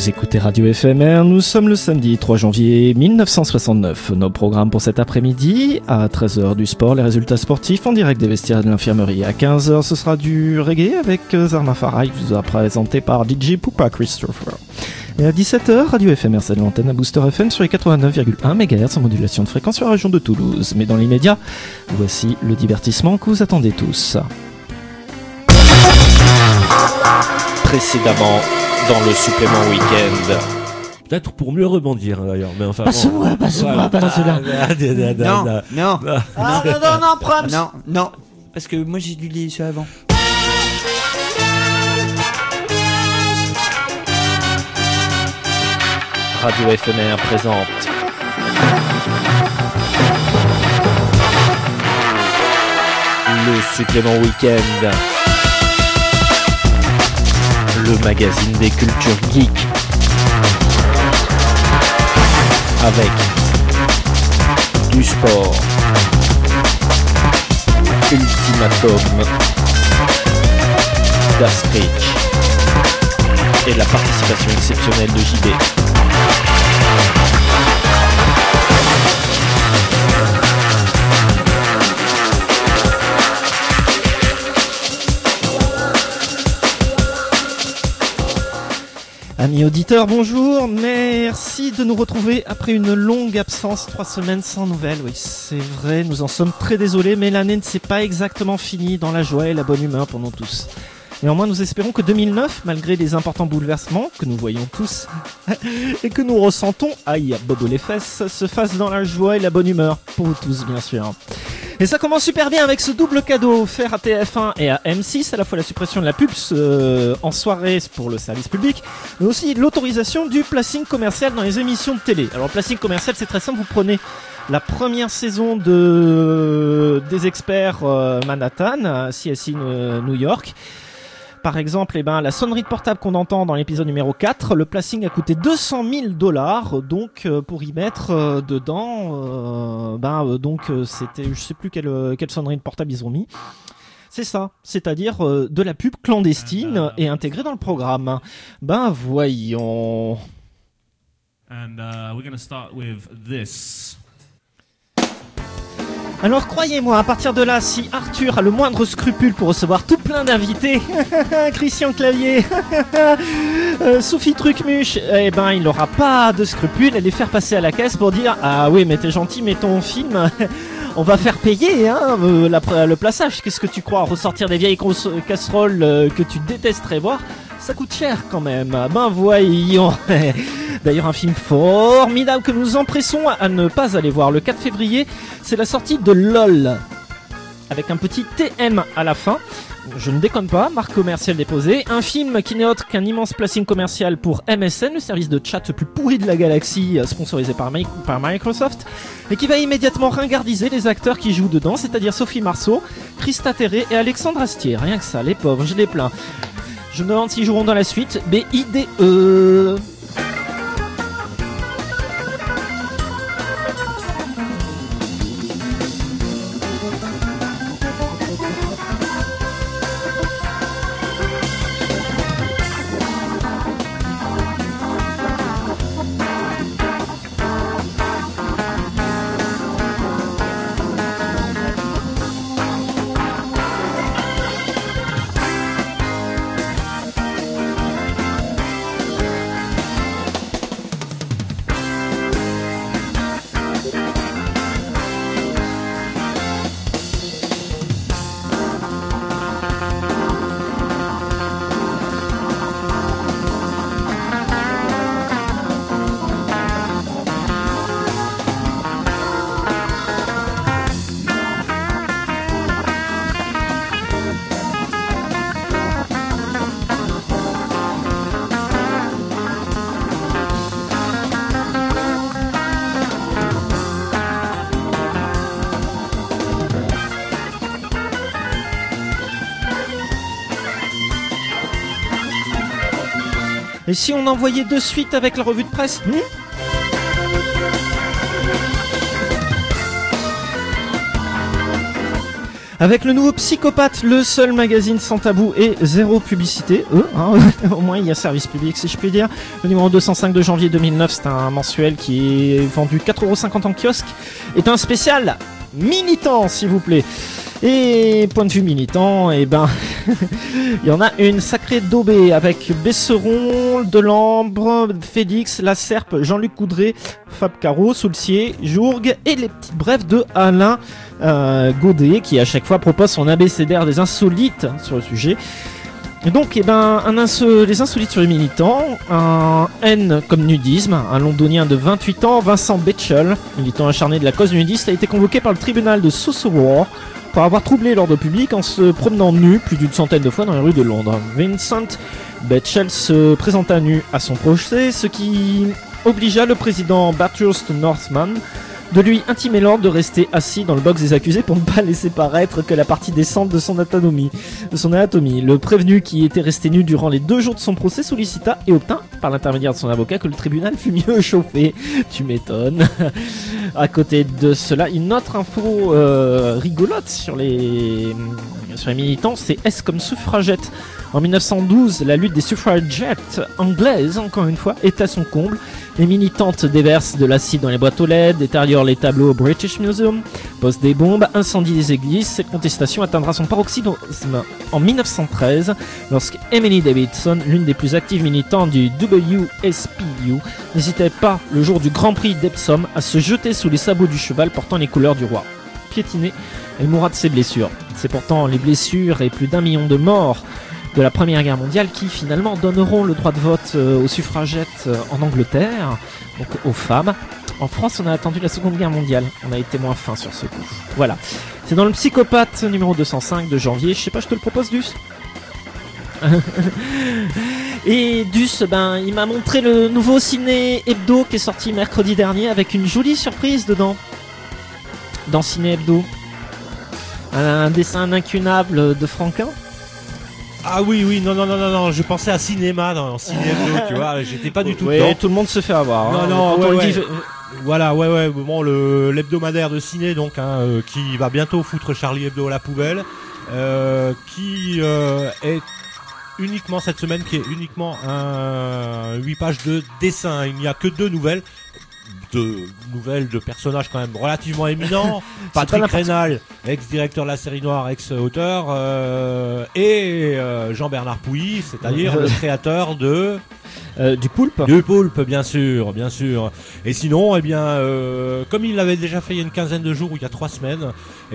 Vous écoutez Radio FMR, nous sommes le samedi 3 janvier 1969. Nos programmes pour cet après-midi, à 13h du sport, les résultats sportifs en direct des vestiaires de l'infirmerie. À 15h, ce sera du reggae avec Zarma Farah, qui vous a présenté par DJ Poupa Christopher. Et à 17h, Radio FMR, c'est l'antenne à Booster FM sur les 89,1 MHz en modulation de fréquence sur la région de Toulouse. Mais dans l'immédiat, voici le divertissement que vous attendez tous. Précédemment, dans le supplément week-end. Peut-être pour mieux rebondir d'ailleurs, mais enfin. Passe-moi, balance-la. Non. Non, Prams. Non. Parce que moi j'ai dû lire ça avant. Radio FMR présente le supplément week-end, le magazine des cultures geeks, avec du sport, Ultimatum, d'Astrich et la participation exceptionnelle de JB. Amis auditeurs, bonjour, merci de nous retrouver après une longue absence, 3 semaines sans nouvelles. Oui, c'est vrai, nous en sommes très désolés, mais l'année ne s'est pas exactement finie dans la joie et la bonne humeur pour nous tous. Néanmoins, nous espérons que 2009, malgré les importants bouleversements que nous voyons tous et que nous ressentons, aïe, bobo les fesses, se fasse dans la joie et la bonne humeur, pour vous tous bien sûr. Et ça commence super bien avec ce double cadeau offert à TF1 et à M6, à la fois la suppression de la pub en soirée pour le service public, mais aussi l'autorisation du placing commercial dans les émissions de télé. Alors, placing commercial, c'est très simple, vous prenez la première saison des experts Manhattan, CSI New York. Par exemple, la sonnerie de portable qu'on entend dans l'épisode numéro 4, le placing a coûté $200 000, donc pour y mettre dedans, c'était, je sais plus quelle sonnerie de portable ils ont mis. C'est ça, c'est-à-dire de la pub clandestine et intégrée dans le programme. Voyons. And we're going to start with this. Alors croyez-moi, à partir de là, si Arthur a le moindre scrupule pour recevoir tout plein d'invités, Christian Clavier, Sophie Trucmuche, il n'aura pas de scrupule à les faire passer à la caisse pour dire « Ah oui, mais t'es gentil, mais ton film, on va faire payer le plaçage. Qu'est-ce que tu crois, ressortir des vieilles casseroles que tu détesterais voir ? Ça coûte cher quand même. » Voyons. D'ailleurs, un film formidable que nous empressons à ne pas aller voir. Le 4 février, c'est la sortie de LOL, avec un petit TM à la fin. Je ne déconne pas, marque commerciale déposée. Un film qui n'est autre qu'un immense placing commercial pour MSN, le service de chat le plus pourri de la galaxie, sponsorisé par Microsoft, et qui va immédiatement ringardiser les acteurs qui jouent dedans, c'est-à-dire Sophie Marceau, Christa Terré et Alexandre Astier. Rien que ça, les pauvres, je les plains. Je me demande s'ils joueront dans la suite. BIDE. Et si on envoyait de suite avec la revue de presse Avec le nouveau Psychopathe, le seul magazine sans tabou et zéro publicité. Au moins il y a service public si je puis dire. Le numéro 205 de janvier 2009, c'est un mensuel qui est vendu 4,50€ en kiosque. Est un spécial militant s'il vous plaît. Et point de vue militant, il y en a une sacrée daubée avec Besseron, Delambre, Félix, La Serpe, Jean-Luc Coudray, Fab Caro, Soulcier, Jourgue et les petites brèves de Alain Godet qui à chaque fois propose son abécédaire des insolites sur le sujet. Et donc, les insolites sur les militants, un N comme nudisme, un londonien de 28 ans, Vincent Betchel, militant acharné de la cause nudiste, a été convoqué par le tribunal de Southwark pour avoir troublé l'ordre public en se promenant nu plus d'une centaine de fois dans les rues de Londres. Vincent Betchel se présenta nu à son procès, ce qui obligea le président Bathurst Northman de lui intimer l'ordre de rester assis dans le box des accusés pour ne pas laisser paraître que la partie décente de son anatomie. Le prévenu, qui était resté nu durant les 2 jours de son procès, sollicita et obtint, par l'intermédiaire de son avocat, que le tribunal fût mieux chauffé. Tu m'étonnes. À côté de cela, une autre info rigolote sur les militants, c'est S comme suffragette. En 1912, la lutte des suffragettes anglaises, encore une fois, est à son comble. Les militantes déversent de l'acide dans les boîtes aux lettres, détériorent les tableaux au British Museum, posent des bombes, incendient des églises. Cette contestation atteindra son paroxysme en 1913, lorsque Emily Davidson, l'une des plus actives militantes du WSPU, n'hésitait pas, le jour du Grand Prix d'Epsom, à se jeter sous les sabots du cheval portant les couleurs du roi. Piétinée, elle mourra de ses blessures. C'est pourtant les blessures et plus d'1 million de morts de la Première Guerre mondiale qui finalement donneront le droit de vote aux suffragettes en Angleterre, donc aux femmes. En France, on a attendu la Seconde Guerre mondiale. On a été moins fin sur ce coup. Voilà. C'est dans le Psychopathe numéro 205 de janvier. Je sais pas, je te le propose, Dus. Et Dus, il m'a montré le nouveau Ciné Hebdo qui est sorti mercredi dernier avec une jolie surprise dedans. Dans Ciné Hebdo. Un dessin incunable de Franquin. Ah oui, non, je pensais à cinéma dans cinéma, tu vois, j'étais pas du tout dedans. Tout le monde se fait avoir. Voilà, bon, l'hebdomadaire de ciné, donc, qui va bientôt foutre Charlie Hebdo à la poubelle, qui est uniquement cette semaine, qui est uniquement 8 pages de dessin. Il n'y a que 2 nouvelles. De personnages quand même relativement éminents. Patrick Rénal, ex-directeur de la série Noire, ex-auteur, et Jean-Bernard Pouilly, c'est-à-dire le créateur du Poulpe. Du Poulpe, bien sûr. Et sinon, comme il l'avait déjà fait il y a une quinzaine de jours ou il y a 3 semaines,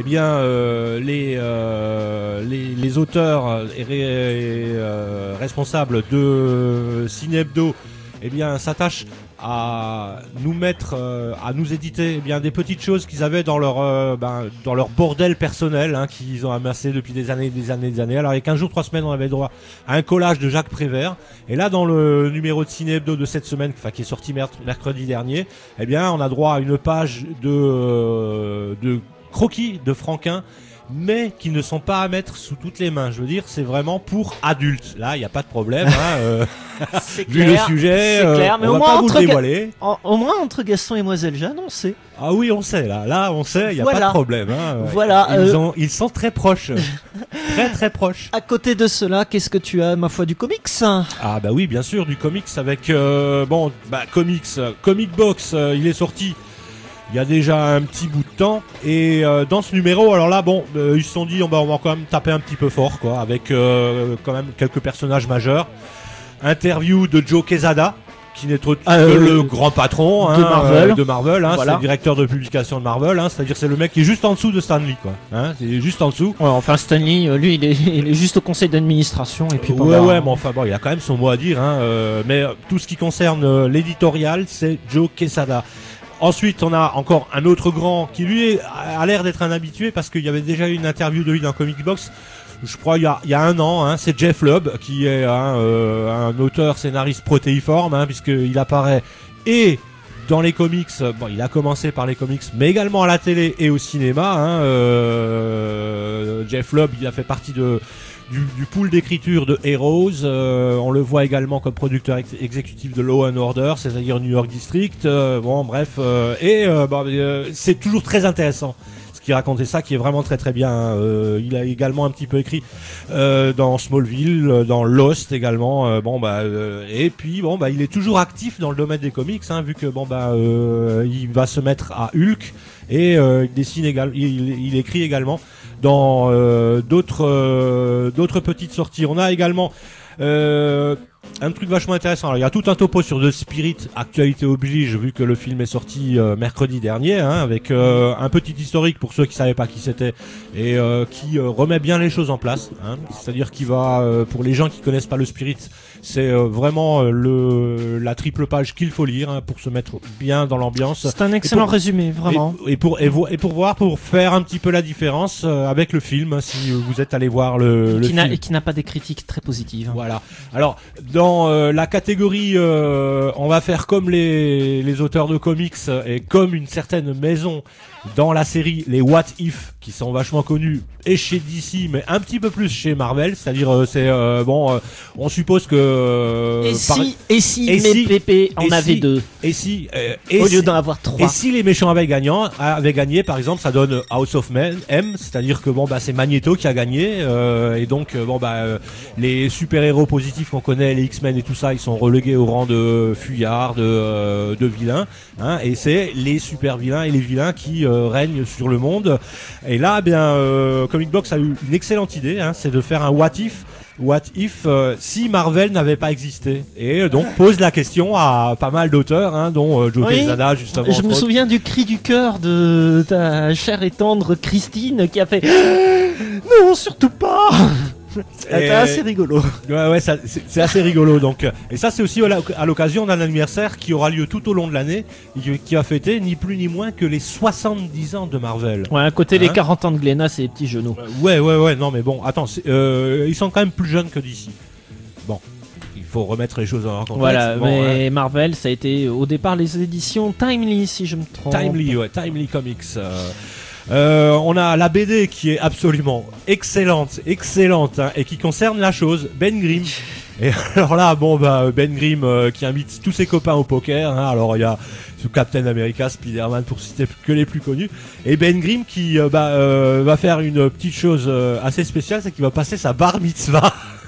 les auteurs et responsables de Ciné Hebdo s'attachent à nous mettre, à nous éditer des petites choses qu'ils avaient dans leur bordel personnel, qu'ils ont amassé depuis des années. Alors il y a 15 jours, 3 semaines, on avait droit à un collage de Jacques Prévert. Et là, dans le numéro de Ciné Hebdo de cette semaine, qui est sorti mercredi dernier, on a droit à une page de croquis de Franquin, mais qui ne sont pas à mettre sous toutes les mains. Je veux dire, c'est vraiment pour adultes. Là, il n'y a pas de problème. C'est vu clair, le sujet, c'est clair. Mais on au va moins pas vous le dévoiler. Au moins entre Gaston et Mlle Jeanne, on sait. Ah oui, on sait. Là, on sait. Il n'y a pas de problème. Voilà. Ils sont très proches, très proches. À côté de cela, qu'est-ce que tu as, ma foi, du comics? Ah bah oui, bien sûr, du comics avec Comic Box. Il est sorti il y a déjà un petit bout de temps, et dans ce numéro, alors là, ils se sont dit on va quand même taper un petit peu fort, quoi, avec quand même quelques personnages majeurs. Interview de Joe Quesada, qui n'est autre que le grand patron de Marvel, voilà. C'est le directeur de publication de Marvel, c'est-à-dire c'est le mec qui est juste en dessous de Stan Lee, quoi. C'est juste en dessous. Ouais, enfin Stan Lee, lui, il est juste au conseil d'administration et puis mais enfin il a quand même son mot à dire, mais tout ce qui concerne l'éditorial, c'est Joe Quesada. Ensuite, on a encore un autre grand qui lui a l'air d'être un habitué, parce qu'il y avait déjà eu une interview de lui dans Comic Box, je crois il y a 1 an, c'est Jeff Lubb, qui est un auteur scénariste protéiforme, puisqu'il apparaît et dans les comics, il a commencé par les comics, mais également à la télé et au cinéma. Jeff Lubb, il a fait partie du pool d'écriture de Heroes. On le voit également comme producteur exécutif de Law and Order, c'est-à-dire New York District. C'est toujours très intéressant qui racontait ça, qui est vraiment très très bien. Il a également un petit peu écrit dans Smallville, dans Lost également. Et puis il est toujours actif dans le domaine des comics, hein, vu que il va se mettre à Hulk et il dessine également, il écrit également dans d'autres petites sorties. On a également un truc vachement intéressant. Alors, il y a tout un topo sur The Spirit, actualité oblige, vu que le film est sorti mercredi dernier, hein, avec un petit historique pour ceux qui savaient pas qui c'était et qui remet bien les choses en place. Hein. C'est-à-dire qu'il va, pour les gens qui connaissent pas le Spirit, c'est vraiment la triple page qu'il faut lire, hein, pour se mettre bien dans l'ambiance. C'est un excellent résumé, vraiment. Et pour faire un petit peu la différence avec le film, si vous êtes allé voir le film. Et qui n'a pas des critiques très positives. Voilà. Alors, dans la catégorie, on va faire comme les auteurs de comics et comme une certaine maison dans la série, les What If, qui sont vachement connus, et chez DC, mais un petit peu plus chez Marvel, c'est-à-dire on suppose que et si mes pépés en avaient deux, au lieu d'en avoir trois, et si les méchants avaient gagné, par exemple, ça donne House of M, c'est-à-dire que c'est Magneto qui a gagné, et donc les super-héros positifs qu'on connaît, les X-Men et tout ça, ils sont relégués au rang de fuyards, de vilains, hein, et c'est les super-vilains et les vilains qui règnent sur le monde. Et là, Comic Box a eu une excellente idée, hein, c'est de faire un What If si Marvel n'avait pas existé, et donc pose la question à pas mal d'auteurs, hein, dont Joe Quesada, justement. Je me souviens du cri du cœur de ta chère et tendre Christine qui a fait non, surtout pas. C'est assez rigolo. Ouais, c'est assez rigolo. Donc, et ça, c'est aussi à l'occasion d'un anniversaire qui aura lieu tout au long de l'année, qui va fêter ni plus ni moins que les 70 ans de Marvel. Ouais, à côté les 40 ans de Glénat, c'est les petits genoux. Ouais. Non, mais bon, attends, ils sont quand même plus jeunes que d'ici. Bon. Il faut remettre les choses dans leur contexte. Voilà, mais Marvel, ça a été au départ les éditions Timely, si je me trompe. Timely Comics. On a la BD qui est absolument excellente, hein, et qui concerne la chose, Ben Grimm. Et alors là, Ben Grimm qui invite tous ses copains au poker, hein. Alors il y a Captain America, Spider-Man pour citer que les plus connus, et Ben Grimm qui va faire une petite chose assez spéciale, c'est qu'il va passer sa bar mitzvah.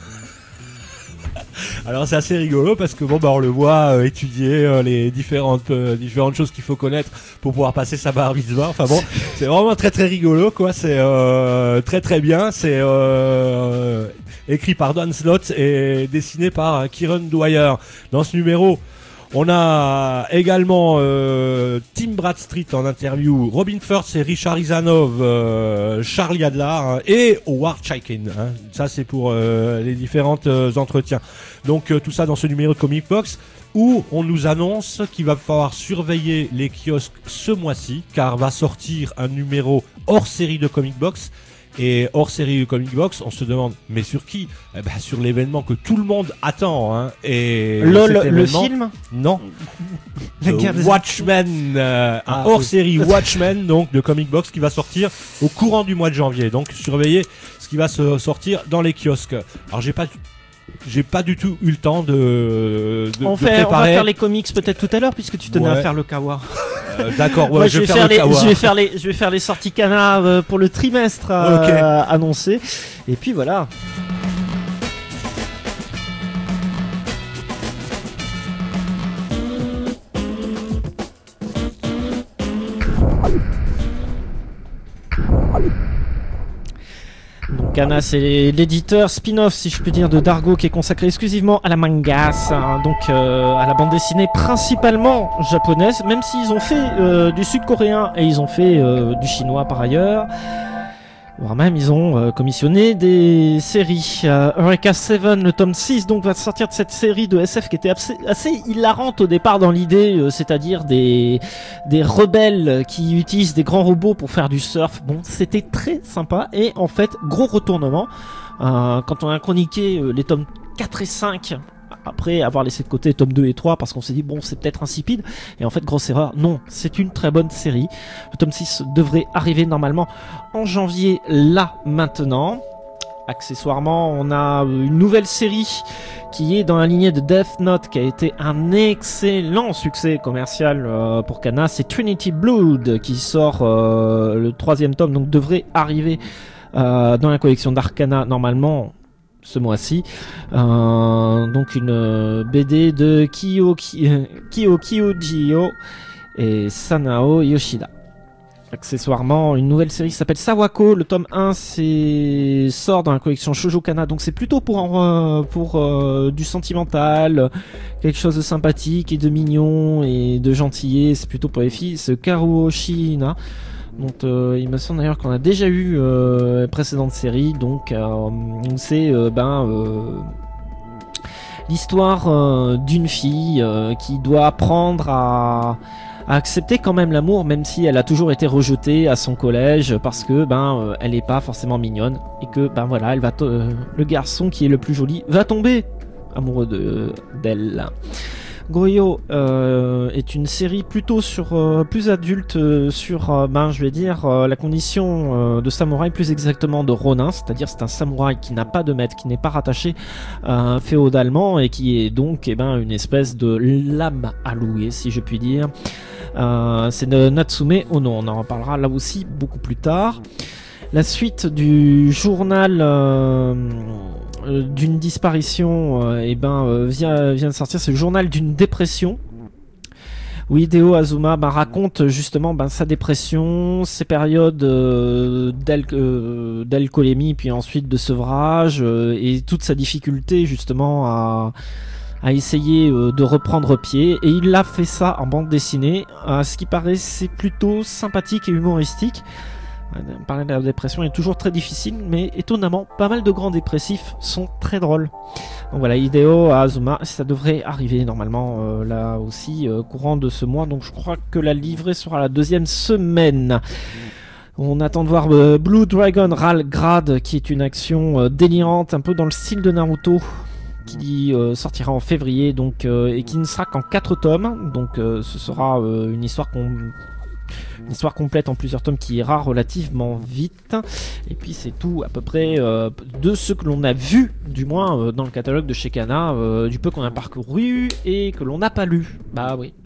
Alors c'est assez rigolo parce que on le voit étudier les différentes choses qu'il faut connaître pour pouvoir passer sa bar mitzvah. Enfin bon, c'est vraiment très très rigolo, quoi. C'est très très bien. C'est écrit par Dan Slott et dessiné par Kieron Dwyer. Dans ce numéro, on a également Tim Bradstreet en interview, Robin Firth et Richard Izanov, Charlie Adler, hein, et Howard Chaykin. Hein. Ça c'est pour les différents entretiens. Donc tout ça dans ce numéro de Comic Box où on nous annonce qu'il va falloir surveiller les kiosques ce mois-ci, car va sortir un numéro hors série de Comic Box. Et hors série de Comic Box, on se demande, mais sur qui? Sur l'événement que tout le monde attend, hein. Et le film? Non. Watchmen, un hors série Watchmen, donc de Comic Box, qui va sortir au courant du mois de janvier. Donc surveillez ce qui va se sortir dans les kiosques. Alors j'ai pas du tout eu le temps de on va faire les comics peut-être tout à l'heure, puisque tu tenais à faire le Kawa. D'accord, ouais, je vais faire les sorties canard pour le trimestre annoncé. Et puis voilà. Kana, c'est l'éditeur spin-off, si je puis dire, de Dargo, qui est consacré exclusivement à la mangas, hein, donc à la bande dessinée principalement japonaise, même s'ils ont fait du sud-coréen et ils ont fait du chinois par ailleurs, voire même ils ont commissionné des séries. Eureka 7, le tome 6, donc va sortir de cette série de SF qui était assez hilarante au départ dans l'idée, c'est-à-dire des rebelles qui utilisent des grands robots pour faire du surf. Bon, c'était très sympa, et en fait, gros retournement, quand on a chroniqué les tomes 4 et 5, après avoir laissé de côté tome 2 et 3 parce qu'on s'est dit bon, c'est peut-être insipide, et en fait grosse erreur, non, c'est une très bonne série. Le tome 6 devrait arriver normalement en janvier, là maintenant. Accessoirement, on a une nouvelle série qui est dans la lignée de Death Note, qui a été un excellent succès commercial pour Kana. C'est Trinity Blood qui sort le 3e tome, donc devrait arriver dans la collection d'Arcana normalement ce mois-ci. Donc une BD de Kyo Kyojiro et Sanao Yoshida. Accessoirement, une nouvelle série qui s'appelle Sawako. Le tome 1 sort dans la collection Shoujo Kana, donc c'est plutôt pour du sentimental, quelque chose de sympathique et de mignon et de gentillet. C'est plutôt pour les filles. C'est Karuo Shiina, dont il me semble d'ailleurs qu'on a déjà eu précédente série. Donc c'est l'histoire d'une fille qui doit apprendre à accepter quand même l'amour, même si elle a toujours été rejetée à son collège parce que elle est pas forcément mignonne et que voilà, elle va le garçon qui est le plus joli va tomber amoureux d'elle. Goyo est une série plutôt sur plus adulte sur je vais dire la condition de samouraï, plus exactement de ronin, c'est-à-dire c'est un samouraï qui n'a pas de maître, qui n'est pas rattaché féodalement et qui est donc une espèce de lame à louer, si je puis dire. C'est de Natsume Ono, on en reparlera là aussi beaucoup plus tard. La suite du journal d'une disparition vient de sortir, c'est le journal d'une dépression où Hideo Azuma raconte justement sa dépression, ses périodes d'alcoolémie puis ensuite de sevrage et toute sa difficulté justement à essayer de reprendre pied, et il a fait ça en bande dessinée. Ce qui paraît, c'est plutôt sympathique et humoristique. Parler de la dépression est toujours très difficile, mais étonnamment, pas mal de grands dépressifs sont très drôles. Donc voilà, Hideo Azuma, ça devrait arriver normalement là aussi courant de ce mois, donc je crois que la livrée sera la 2e semaine. On attend de voir Blue Dragon Ralgrad, qui est une action délirante, un peu dans le style de Naruto, qui sortira en février, donc et qui ne sera qu'en 4 tomes, donc ce sera une histoire complète en plusieurs tomes qui ira relativement vite. Et puis c'est tout à peu près de ce que l'on a vu, du moins dans le catalogue de chez Kana, du peu qu'on a parcouru et que l'on n'a pas lu. Bah oui.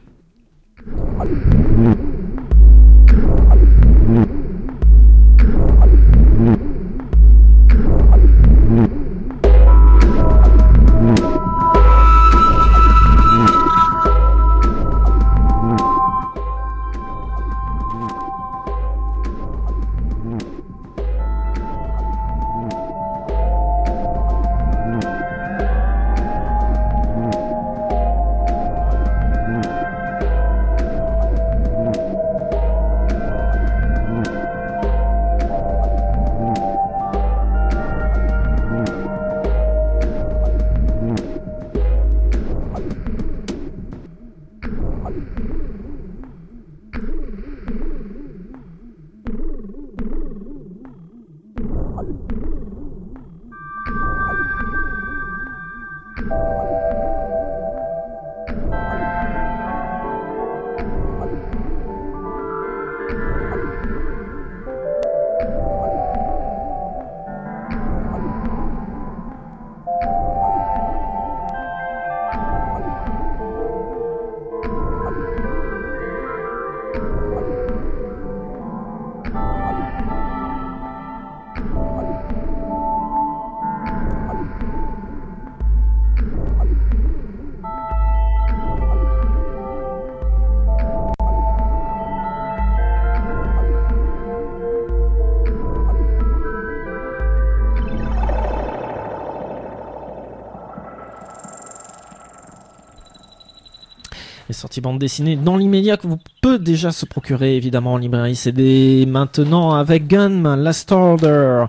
Les sorties bande dessinée dans l'immédiat que vous pouvez déjà se procurer évidemment en librairie CD maintenant avec Gunman Last Order,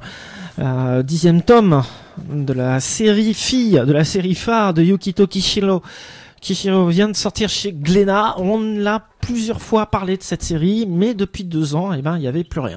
10e tome de la série fille, de la série phare de Yukito Kishiro. Kishiro vient de sortir chez Glénat. On l'a plusieurs fois parlé de cette série, mais depuis 2 ans, il n'y avait plus rien.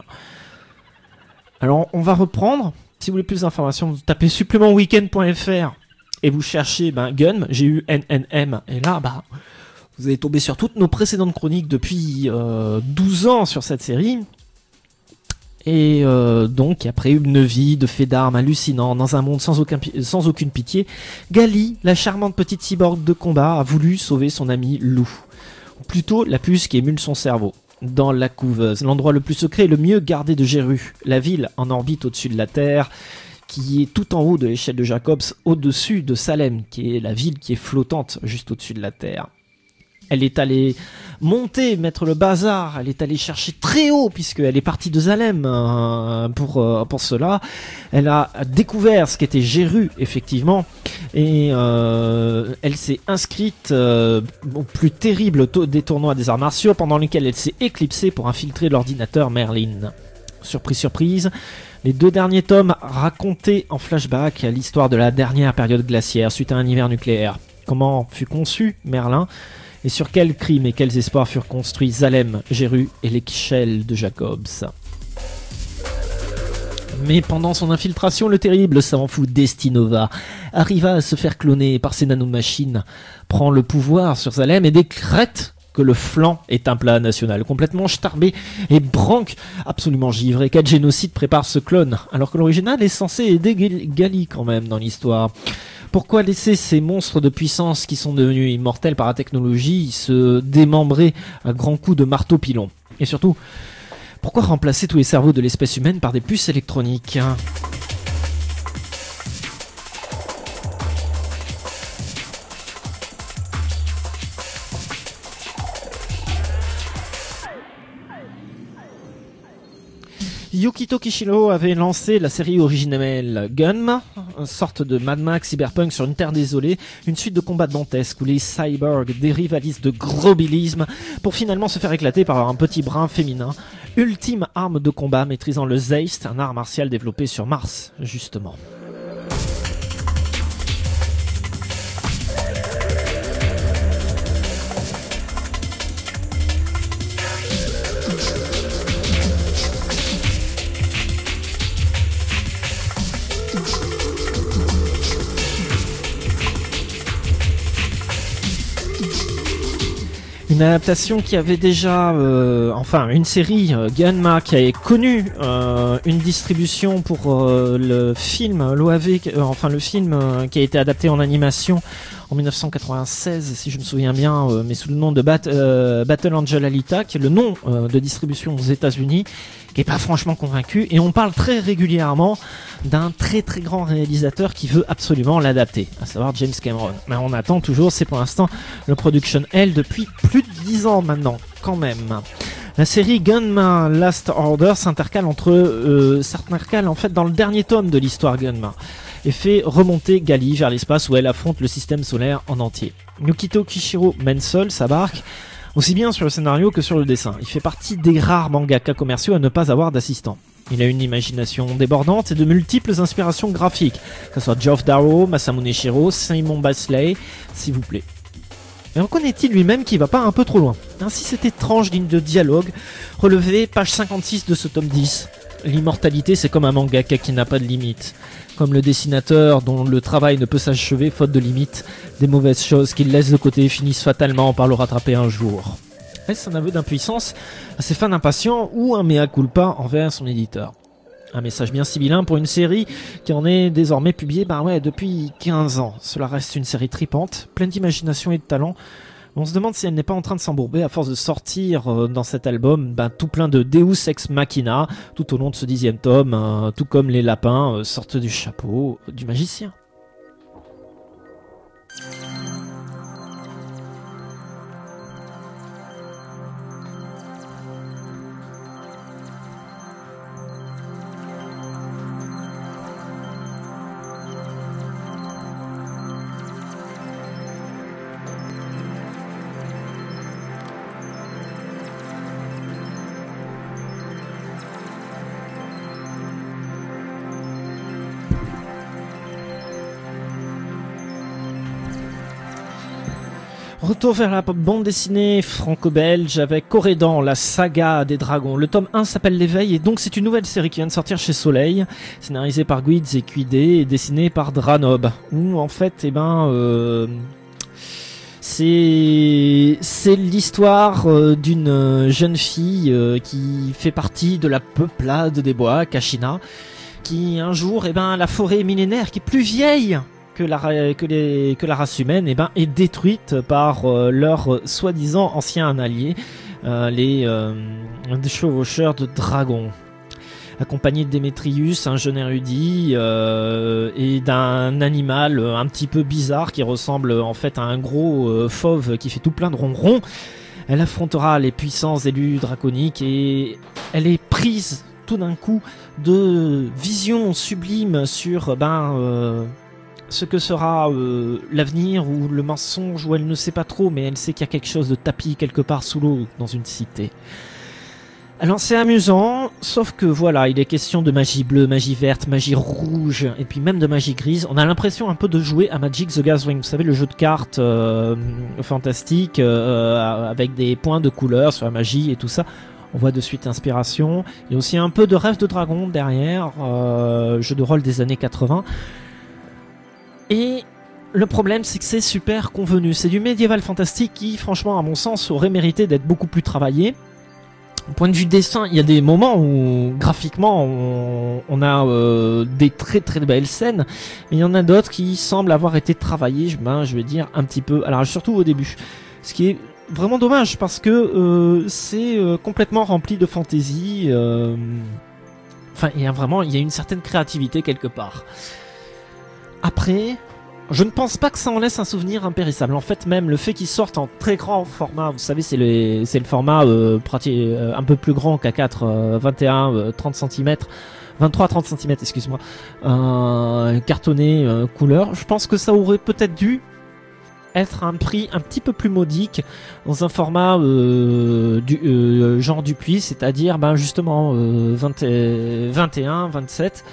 Alors on va reprendre. Si vous voulez plus d'informations, vous tapez supplémentweekend.fr et vous cherchez Gun, G-U-N-N-M, et là vous allez tomber sur toutes nos précédentes chroniques depuis 12 ans sur cette série. Et donc, après une vie de faits d'armes hallucinants dans un monde sans aucune pitié, Gali, la charmante petite cyborg de combat, a voulu sauver son ami Lou. Ou plutôt la puce qui émule son cerveau. Dans la couveuse, l'endroit le plus secret et le mieux gardé de Geru, la ville en orbite au-dessus de la Terre, qui est tout en haut de l'échelle de Jacobs, au-dessus de Salem, qui est la ville qui est flottante juste au-dessus de la Terre. Elle est allée monter, mettre le bazar, elle est allée chercher très haut, puisqu'elle est partie de Salem pour cela. Elle a découvert ce qu'était Geru, effectivement, et elle s'est inscrite au plus terrible des tournois des arts martiaux, pendant lesquels elle s'est éclipsée pour infiltrer l'ordinateur Merlin. Surprise, surprise, les 2 derniers tomes racontaient en flashback l'histoire de la dernière période glaciaire suite à un hiver nucléaire. Comment fut conçu Merlin ? Et sur quels crimes et quels espoirs furent construits Salem, Geru et l'échelle de Jacobs. Mais pendant son infiltration, le terrible savant fou Destinova arriva à se faire cloner par ses nanomachines, prend le pouvoir sur Salem et décrète que le flanc est un plat national, complètement starbé et Branck, absolument givré, qu'un génocide prépare ce clone, alors que l'original est censé aider Gali quand même dans l'histoire. Pourquoi laisser ces monstres de puissance qui sont devenus immortels par la technologie se démembrer à grands coups de marteau-pilon ? Et surtout, pourquoi remplacer tous les cerveaux de l'espèce humaine par des puces électroniques ? Yukito Kishiro avait lancé la série originelle Gunma, une sorte de Mad Max cyberpunk sur une terre désolée, une suite de combats dantesques où les cyborgs dérivalisent de grobilisme pour finalement se faire éclater par un petit brin féminin, ultime arme de combat maîtrisant le Zeist, un art martial développé sur Mars, justement. Une adaptation qui avait déjà, une série Gunma qui avait connu une distribution pour le film l'OAV, le film qui a été adapté en animation en 1996, si je me souviens bien, mais sous le nom de Battle Angel Alita, qui est le nom de distribution aux États-Unis, qui est pas franchement convaincu. Et on parle très régulièrement d'un très très grand réalisateur qui veut absolument l'adapter, à savoir James Cameron. Mais on attend toujours, c'est pour l'instant le Production Hell depuis plus de 10 ans maintenant, quand même. La série Gunma Last Order s'intercale en fait dans le dernier tome de l'histoire Gunma et fait remonter Gali vers l'espace où elle affronte le système solaire en entier. Yukito Kishiro mène seul sa barque, aussi bien sur le scénario que sur le dessin. Il fait partie des rares mangaka commerciaux à ne pas avoir d'assistant. Il a une imagination débordante et de multiples inspirations graphiques, que ce soit Geoff Darrow, Masamune Shirow, Simon Bisley, s'il vous plaît. Mais reconnaît-il lui-même qu'il va pas un peu trop loin ? Ainsi cette étrange ligne de dialogue relevée page 56 de ce tome 10. L'immortalité, c'est comme un mangaka qui n'a pas de limite. Comme le dessinateur dont le travail ne peut s'achever faute de limites, des mauvaises choses qu'il laisse de côté finissent fatalement par le rattraper un jour. Est-ce un aveu d'impuissance à ses fans impatients ou un mea culpa envers son éditeur ? Un message bien sibyllin pour une série qui en est désormais publiée depuis 15 ans. Cela reste une série tripante, pleine d'imagination et de talent. On se demande si elle n'est pas en train de s'embourber à force de sortir dans cet album tout plein de Deus Ex Machina tout au long de ce 10e tome, tout comme les lapins sortent du chapeau du magicien. Retour vers la bande dessinée franco-belge avec Corrédan, la saga des dragons. Le tome 1 s'appelle L'éveil et donc c'est une nouvelle série qui vient de sortir chez Soleil, scénarisée par Guids et Cuidé et dessinée par Dranob. Où en fait, C'est l'histoire d'une jeune fille qui fait partie de la peuplade des bois, Kashina, qui un jour, la forêt millénaire qui est plus vieille que la race humaine, est détruite par leur soi-disant ancien allié, les chevaucheurs de dragons. Accompagné de Démétrius, un jeune érudit, et d'un animal un petit peu bizarre qui ressemble en fait à un gros fauve qui fait tout plein de ronrons. Elle affrontera les puissants élus draconiques et elle est prise tout d'un coup de visions sublimes sur ce que sera l'avenir ou le mensonge, où elle ne sait pas trop, mais elle sait qu'il y a quelque chose de tapis quelque part sous l'eau dans une cité. Alors c'est amusant, sauf que voilà, il est question de magie bleue, magie verte, magie rouge, et puis même de magie grise. On a l'impression un peu de jouer à Magic the Gathering, vous savez, le jeu de cartes fantastique, avec des points de couleur sur la magie et tout ça. On voit de suite l'inspiration. Il y a aussi un peu de Rêve de Dragon derrière, jeu de rôle des années 80. Et le problème, c'est que c'est super convenu. C'est du médiéval fantastique qui, franchement, à mon sens, aurait mérité d'être beaucoup plus travaillé. Au point de vue dessin, il y a des moments où graphiquement on a des très très belles scènes, mais il y en a d'autres qui semblent avoir été travaillées, je vais dire un petit peu, alors surtout au début, ce qui est vraiment dommage parce que c'est complètement rempli de fantaisie, enfin il y a une certaine créativité quelque part. Après, je ne pense pas que ça en laisse un souvenir impérissable. En fait, même le fait qu'ils sortent en très grand format, vous savez, c'est le format un peu plus grand qu'A4, 21, 30 cm, 23, 30 cm, excuse-moi, cartonné, couleur. Je pense que ça aurait peut-être dû être un prix un petit peu plus modique dans un format genre Dupuis, c'est-à-dire justement 21, 27.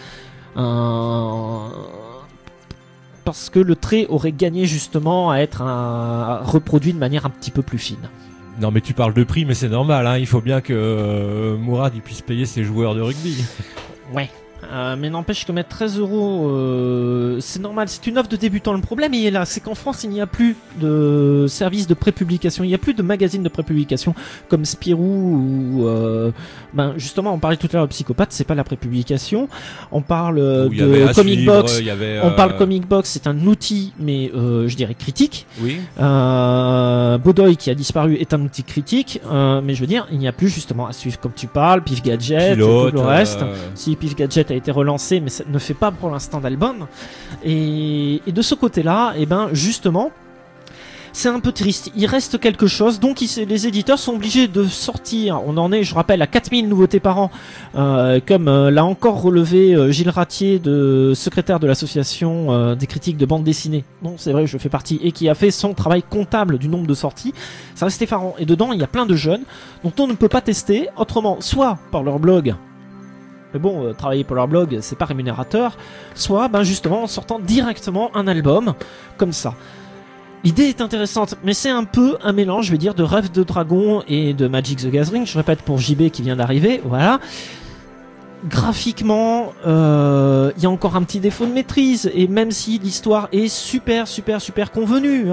Parce que le trait aurait gagné justement à être reproduit de manière un petit peu plus fine. Non mais tu parles de prix, mais c'est normal, hein. Il faut bien que Mourad il puisse payer ses joueurs de rugby. Ouais. Mais n'empêche que mettre 13 €, c'est normal, c'est une offre de débutant. Le problème il est là, c'est qu'en France il n'y a plus de services de prépublication, il n'y a plus de magazines de prépublication comme Spirou ou justement on parlait tout à l'heure de Psychopathe, c'est pas la prépublication. On parle de Comic Box, on parle Comic Box, c'est un outil mais je dirais critique. Oui. Bodoy qui a disparu est un outil critique, mais je veux dire il n'y a plus justement à suivre comme tu parles, Pif Gadget, Pilote, tout le reste. Si Pif Gadget a été relancé mais ça ne fait pas pour l'instant d'album, et de ce côté là justement c'est un peu triste, il reste quelque chose, donc les éditeurs sont obligés de sortir, on en est je rappelle à 4000 nouveautés par an, comme l'a encore relevé Gilles Ratier, secrétaire de l'association des critiques de bande dessinée, non c'est vrai je fais partie, et qui a fait son travail comptable du nombre de sorties. Ça reste effarant, et dedans il y a plein de jeunes dont on ne peut pas tester autrement, soit par leur blog. Mais bon, travailler pour leur blog, c'est pas rémunérateur. Soit, justement, en sortant directement un album, comme ça. L'idée est intéressante, mais c'est un peu un mélange, je vais dire, de Rêve de Dragon et de Magic the Gathering. Je répète pour JB qui vient d'arriver, voilà. Graphiquement, il y a encore un petit défaut de maîtrise, et même si l'histoire est super convenue,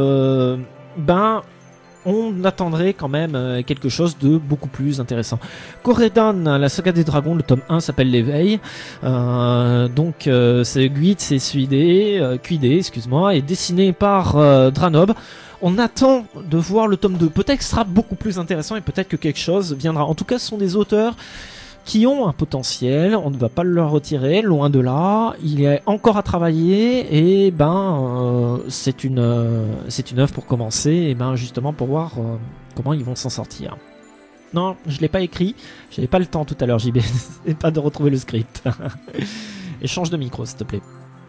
on attendrait quand même quelque chose de beaucoup plus intéressant. Corredon, la saga des dragons, le tome 1 s'appelle l'éveil. C'est Cuidé, excuse-moi, et dessiné par Dranob. On attend de voir le tome 2. Peut-être que ce sera beaucoup plus intéressant et peut-être que quelque chose viendra. En tout cas, ce sont des auteurs qui ont un potentiel, on ne va pas le leur retirer, loin de là, il y a encore à travailler, et c'est une œuvre pour commencer, et justement pour voir comment ils vont s'en sortir. Non, je l'ai pas écrit, j'avais pas le temps tout à l'heure JB, et pas de retrouver le script. Et change de micro s'il te plaît.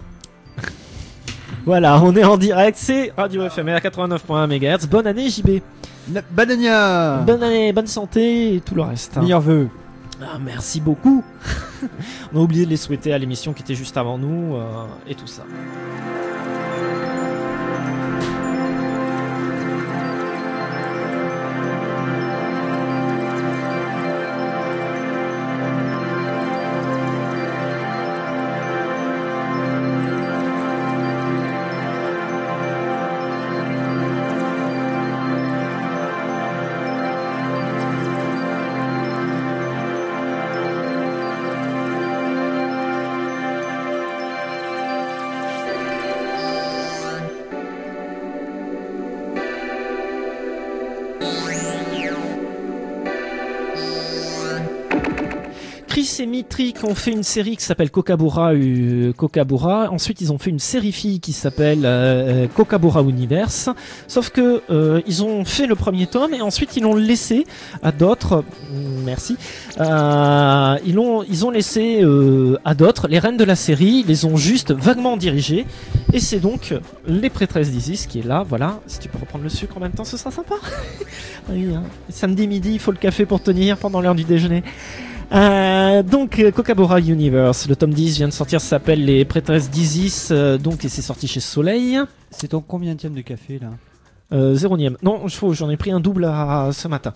Voilà, on est en direct, c'est Radio FMR 89.1 MHz, bonne année JB. Bonne année, bonne santé et tout le reste. Meilleurs vœux. Ah, merci beaucoup. On a oublié de les souhaiter à l'émission qui était juste avant nous et tout ça. Chris et Mitrik ont fait une série qui s'appelle Kokabura. Ensuite, ils ont fait une série fille qui s'appelle Kokabura Universe. Sauf que ils ont fait le premier tome et ensuite ils l'ont laissé à d'autres. Merci. Ils ont laissé à d'autres. Les reines de la série ils les ont juste vaguement dirigées. Et c'est donc les prêtresses d'Isis qui est là. Voilà. Si tu peux reprendre le sucre en même temps, ce sera sympa. Oui, hein. Samedi midi, il faut le café pour tenir pendant l'heure du déjeuner. Donc Kokabura Universe, le tome 10 vient de sortir, ça s'appelle Les prêtresses d'Isis, donc et c'est sorti chez Soleil. C'est ton combienième de café là? 0e. Non, j'en ai pris un double ce matin.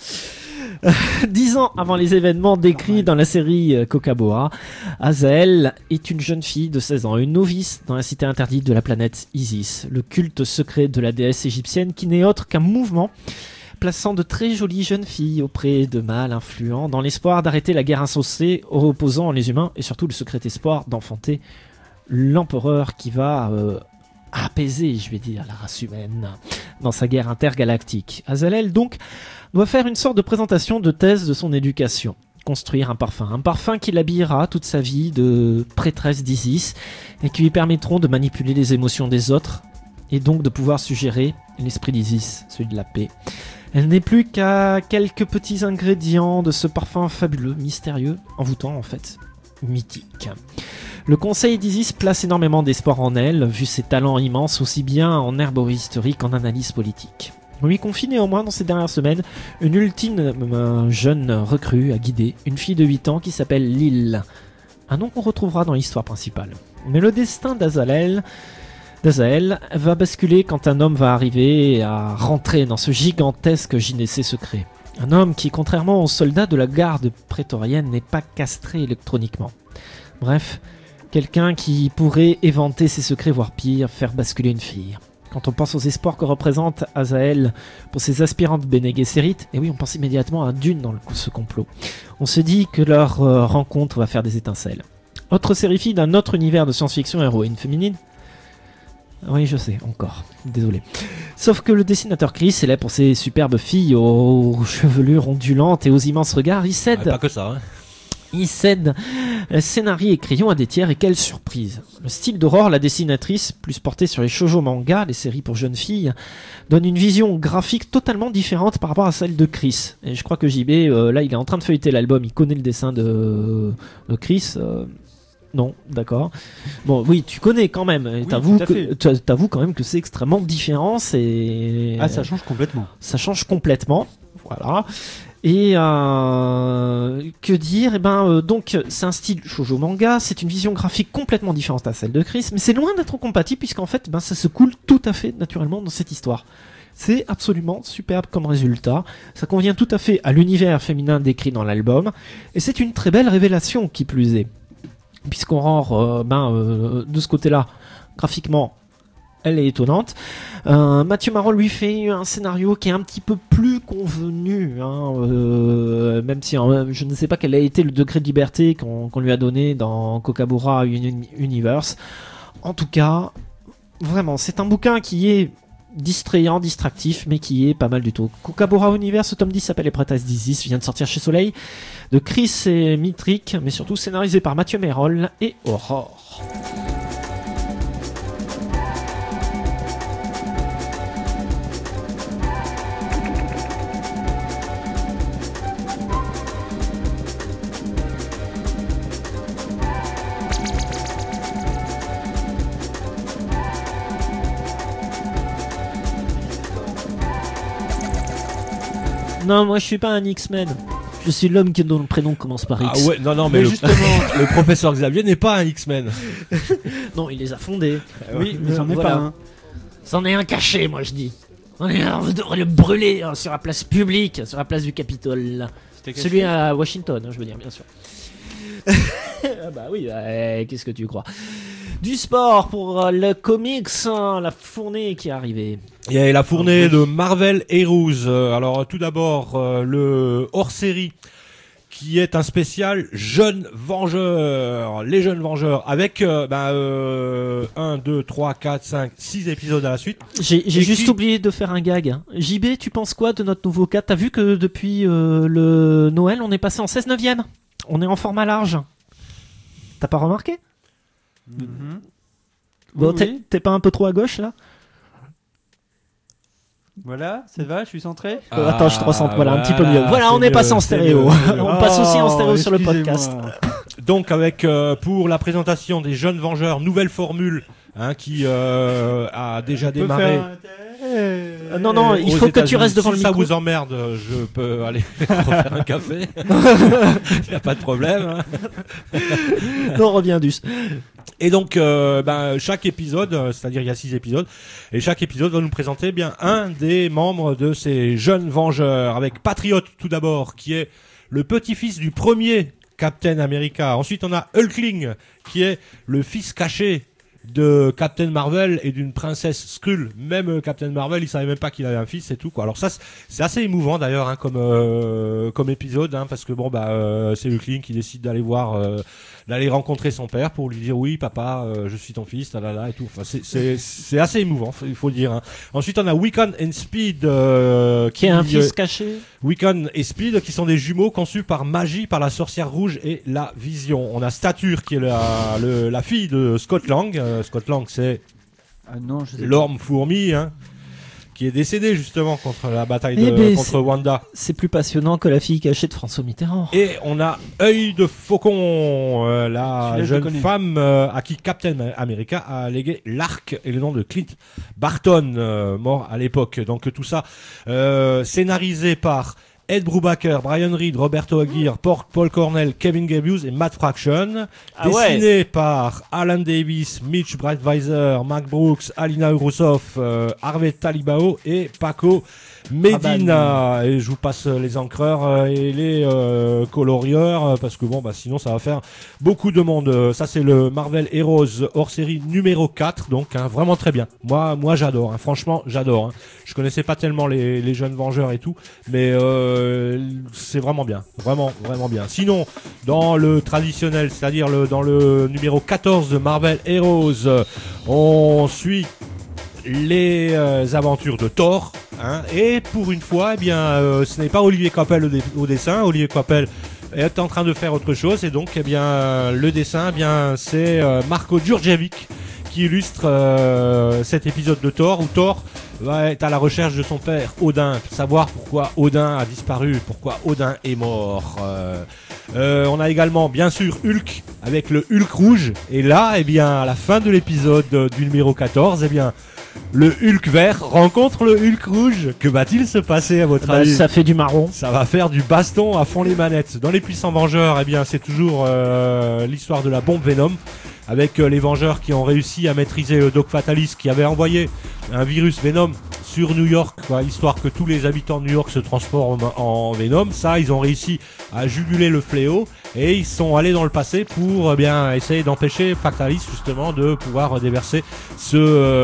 10 ans avant les événements décrits dans la série Kokabura, Azael est une jeune fille de 16 ans, une novice dans la cité interdite de la planète Isis, le culte secret de la déesse égyptienne qui n'est autre qu'un mouvement plaçant de très jolies jeunes filles auprès de mâles influents dans l'espoir d'arrêter la guerre insensée opposant les humains et surtout le secret espoir d'enfanter l'empereur qui va apaiser, je vais dire, la race humaine dans sa guerre intergalactique. Azael donc doit faire une sorte de présentation de thèse de son éducation. Construire un parfum qui l'habillera toute sa vie de prêtresse d'Isis et qui lui permettront de manipuler les émotions des autres et donc de pouvoir suggérer l'esprit d'Isis, celui de la paix. Elle n'est plus qu'à quelques petits ingrédients de ce parfum fabuleux, mystérieux, envoûtant en fait, mythique. Le conseil d'Isis place énormément d'espoir en elle, vu ses talents immenses aussi bien en herboristerie qu'en analyse politique. On lui confie néanmoins dans ces dernières semaines une ultime jeune recrue à guider, une fille de 8 ans qui s'appelle Lil, un nom qu'on retrouvera dans l'histoire principale. Mais le destin d'Azael va basculer quand un homme va arriver à rentrer dans ce gigantesque gynécée secret. Un homme qui, contrairement aux soldats de la garde prétorienne, n'est pas castré électroniquement. Bref, quelqu'un qui pourrait éventer ses secrets, voire pire, faire basculer une fille. Quand on pense aux espoirs que représente Azael pour ses aspirantes Bene Gesserit, et oui, on pense immédiatement à Dune dans ce complot. On se dit que leur rencontre va faire des étincelles. Autre série fille d'un autre univers de science-fiction héroïne féminine. Oui, je sais, encore. Désolé. Sauf que le dessinateur Chris, célèbre pour ses superbes filles aux chevelures ondulantes et aux immenses regards, il cède... pas que ça, hein. Il cède scénario et crayon à des tiers, et quelle surprise. Le style d'Aurore, la dessinatrice, plus portée sur les shoujo manga, les séries pour jeunes filles, donne une vision graphique totalement différente par rapport à celle de Chris. Et je crois que JB, là, il est en train de feuilleter l'album, il connaît le dessin de Chris... Non, d'accord. Bon, oui, tu connais quand même. Oui, t'avoues quand même que c'est extrêmement différent. Ah, ça change complètement. Ça change complètement. Voilà. Et que dire? Donc, c'est un style shoujo manga. C'est une vision graphique complètement différente à celle de Chris, mais c'est loin d'être compatible puisqu'en fait, ça se coule tout à fait naturellement dans cette histoire. C'est absolument superbe comme résultat. Ça convient tout à fait à l'univers féminin décrit dans l'album, et c'est une très belle révélation qui plus est. Puisqu'on rend de ce côté-là, graphiquement, elle est étonnante. Mathieu Marot lui fait un scénario qui est un petit peu plus convenu, même si je ne sais pas quel a été le degré de liberté qu'on lui a donné dans Kokabura Universe. En tout cas, vraiment, c'est un bouquin qui est distrayant, distractif, mais qui est pas mal du tout. Kokabura Universe, tome 10 s'appelle Les prêtresses d'Isis, vient de sortir chez Soleil, de Chris et Mitrik, mais surtout scénarisé par Mathieu Merol et Aurore. Non, moi je suis pas un X-Men. Je suis l'homme dont le prénom commence par X. Ah ouais, non, mais justement, le professeur Xavier n'est pas un X-Men. Non, il les a fondés. Oui, mais c'en est pas un. C'en est un caché, moi je dis. On devrait le brûler sur la place publique, sur la place du Capitole. Celui à Washington, je veux dire, bien sûr. Ah bah oui, qu'est-ce que tu crois? Du sport pour le comics, la fournée qui est arrivée. Il y a la fournée de Marvel Heroes. Alors tout d'abord le hors-série qui est un spécial Jeunes Vengeurs. Les Jeunes Vengeurs avec 1, 2, 3, 4, 5, 6 épisodes à la suite. J'ai juste oublié de faire un gag. JB, tu penses quoi de notre nouveau cas? T'as vu que depuis le Noël, on est passé en 16/9e? on est en format large. T'as pas remarqué? Bon, Oui. t'es pas un peu trop à gauche là? Voilà, ça va, je suis centré. Attends, je te recentre. Voilà, un petit peu mieux. Voilà, on est passé en stéréo. On passe aussi en stéréo sur le podcast. Donc avec pour la présentation des jeunes Vengeurs, nouvelle formule qui a déjà démarré. Non, il faut que tu restes devant le si ça micro. vous emmerde, je peux aller refaire un café. Il n'y a pas de problème. Non, reviens dus. Et donc, chaque épisode, c'est-à-dire il y a 6 épisodes, et chaque épisode va nous présenter un des membres de ces jeunes Vengeurs, avec Patriot tout d'abord, qui est le petit-fils du premier Captain America. Ensuite, on a Hulkling, qui est le fils caché de Captain Marvel et d'une princesse Skrull. Même Captain Marvel, il savait même pas qu'il avait un fils et tout, quoi. Alors ça, c'est assez émouvant d'ailleurs, comme épisode, parce que c'est Hulkling qui décide d'aller d'aller rencontrer son père pour lui dire oui papa, je suis ton fils, et tout. Enfin, c'est assez émouvant, il faut le dire. Ensuite, on a Wiccan and Speed, Qui est un fils caché. Wiccan et Speed, qui sont des jumeaux conçus par magie par la sorcière rouge et la vision. On a Stature, qui est la fille de Scott Lang. Scott Lang, c'est l'orme fourmi, qui est décédé justement contre la bataille contre Wanda. C'est plus passionnant que la fille cachée de François Mitterrand. Et on a Œil de Faucon, la jeune femme à qui Captain America a légué l'arc et le nom de Clint Barton, mort à l'époque. Donc tout ça scénarisé par Ed Brubaker, Brian Reed, Roberto Aguirre, Paul Cornell, Kevin Gabius et Matt Fraction. Dessiné par Alan Davis, Mitch Breitweiser, Mark Brooks, Alina Urusov, Harvey Talibao et Paco Medina. Et je vous passe les encreurs et les colorieurs parce que sinon ça va faire beaucoup de monde. Ça c'est le Marvel Heroes hors série numéro 4, donc vraiment très bien. Moi j'adore, franchement j'adore. Je connaissais pas tellement les jeunes Vengeurs et tout, mais c'est vraiment bien, vraiment bien. Sinon, dans le traditionnel, c'est-à-dire dans le numéro 14 de Marvel Heroes, on suit les aventures de Thor, et pour une fois, ce n'est pas Olivier Coipel au dessin. Olivier Coipel est en train de faire autre chose, et donc le dessin, c'est Marco Djurdjevic qui illustre cet épisode de Thor, où Thor va être à la recherche de son père Odin, pour savoir pourquoi Odin a disparu, pourquoi Odin est mort. On a également bien sûr Hulk avec le Hulk rouge, et là à la fin de l'épisode du numéro 14, le Hulk vert rencontre le Hulk rouge. Que va-t-il se passer à votre avis? Ça fait du marron. Ça va faire du baston à fond les manettes. Dans les Puissants Vengeurs, c'est toujours l'histoire de la bombe Venom, avec les Vengeurs qui ont réussi à maîtriser le Doc Fatalis, qui avait envoyé un virus Venom sur New York, histoire que tous les habitants de New York se transforment en Venom. Ça, ils ont réussi à juguler le fléau, et ils sont allés dans le passé pour essayer d'empêcher Fatalis justement de pouvoir déverser ce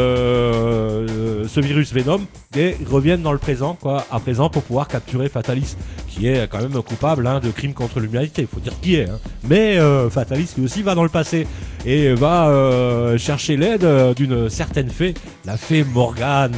virus Venom, et ils reviennent dans le présent, à présent, pour pouvoir capturer Fatalis, qui est quand même coupable de crimes contre l'humanité. Il faut dire qui est, mais Fatalis lui aussi va dans le passé et va chercher l'aide d'une certaine fée, la fée Morgane.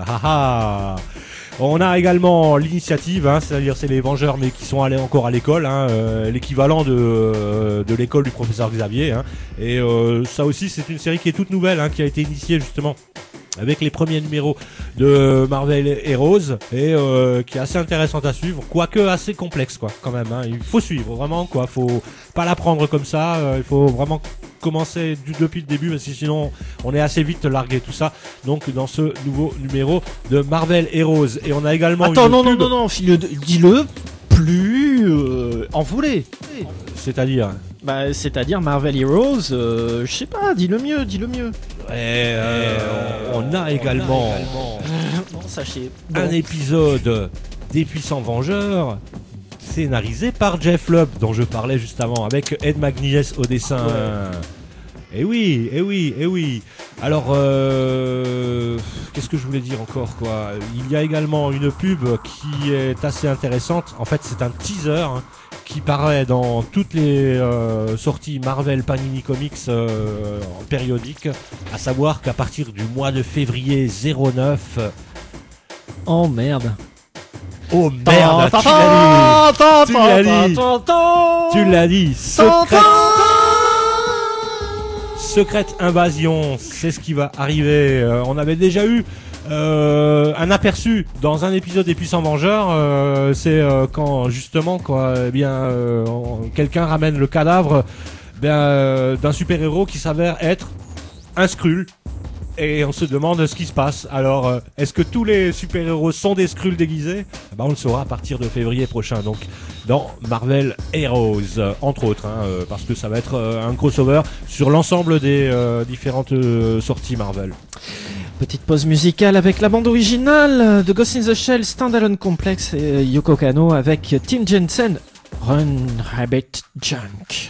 On a également l'initiative, c'est-à-dire c'est les Vengeurs mais qui sont allés encore à l'école, l'équivalent de l'école du professeur Xavier, et ça aussi c'est une série qui est toute nouvelle, qui a été initiée justement avec les premiers numéros de Marvel Heroes, et qui est assez intéressante à suivre, quoique assez complexe quand même. Il faut suivre vraiment, faut pas la prendre comme ça, il faut vraiment commencer depuis le début, parce que sinon on est assez vite largué tout ça. Donc dans ce nouveau numéro de Marvel Heroes, et on a également non, dis-le plus envolé. C'est-à-dire c'est-à-dire Marvel Heroes, je sais pas, dis-le mieux. On a également un épisode des Puissants Vengeurs scénarisé par Jeff Lubb, dont je parlais juste avant, avec Ed McNies au dessin. Eh oui. Alors, qu'est-ce que je voulais dire encore, Il y a également une pub qui est assez intéressante. En fait, c'est un teaser qui paraît dans toutes les sorties Marvel Panini Comics périodiques, à savoir qu'à partir du mois de février 09... Oh merde. Oh merde, tu l'as dit. Secrète invasion, c'est ce qui va arriver. On avait déjà eu un aperçu dans un épisode des Puissants Vengeurs. C'est quand justement quelqu'un ramène le cadavre d'un super-héros qui s'avère être un Skrull. Et on se demande ce qui se passe. Alors, est-ce que tous les super-héros sont des Skrulls déguisés ? On le saura à partir de février prochain, donc dans Marvel Heroes, entre autres, parce que ça va être un crossover sur l'ensemble des différentes sorties Marvel. Petite pause musicale avec la bande originale de Ghost in the Shell, Standalone Complex et Yoko Kanno avec Tim Jensen, Run Rabbit Junk.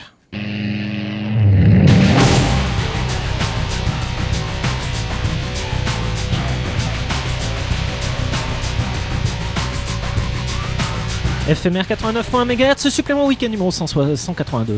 FMR 89.1 MHz, supplément week-end numéro 182.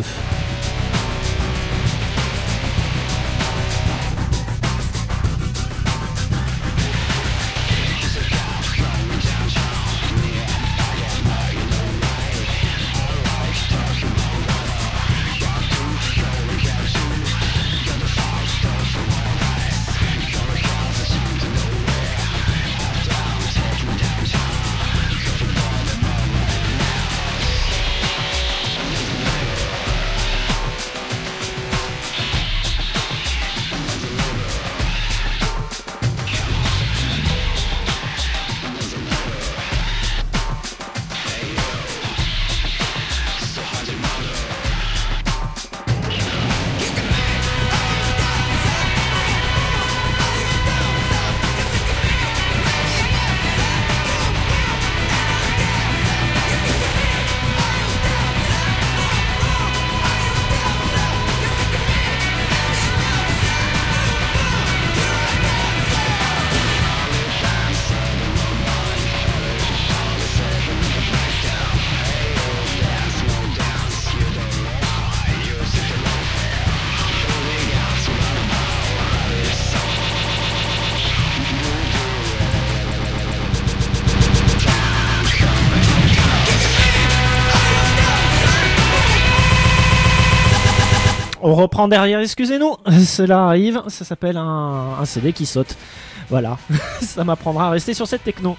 On reprend derrière, excusez-nous, cela arrive, ça s'appelle un CD qui saute. Voilà, ça m'apprendra à rester sur cette techno.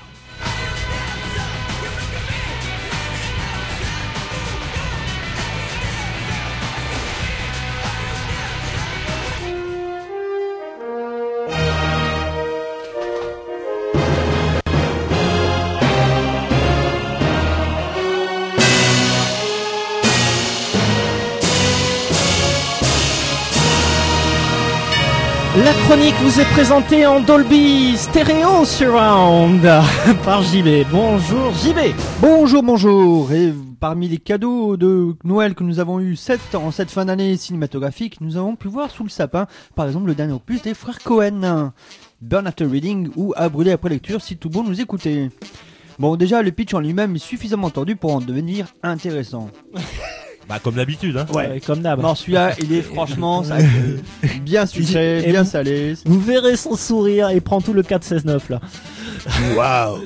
La chronique vous est présentée en Dolby Stereo Surround par JB. Bonjour JB. Bonjour. Et parmi les cadeaux de Noël que nous avons eu en cette fin d'année cinématographique, nous avons pu voir sous le sapin, par exemple, le dernier opus des frères Cohen, Burn After Reading ou À brûler après lecture si tout bon nous écouter. Bon, déjà, le pitch en lui-même est suffisamment tordu pour en devenir intéressant. Bah comme d'habitude hein. Ouais, comme d'hab. Non, celui-là, il est franchement bien sucré, bien salé. Vous verrez son sourire, il prend tout le 4-16-9 là. Waouh.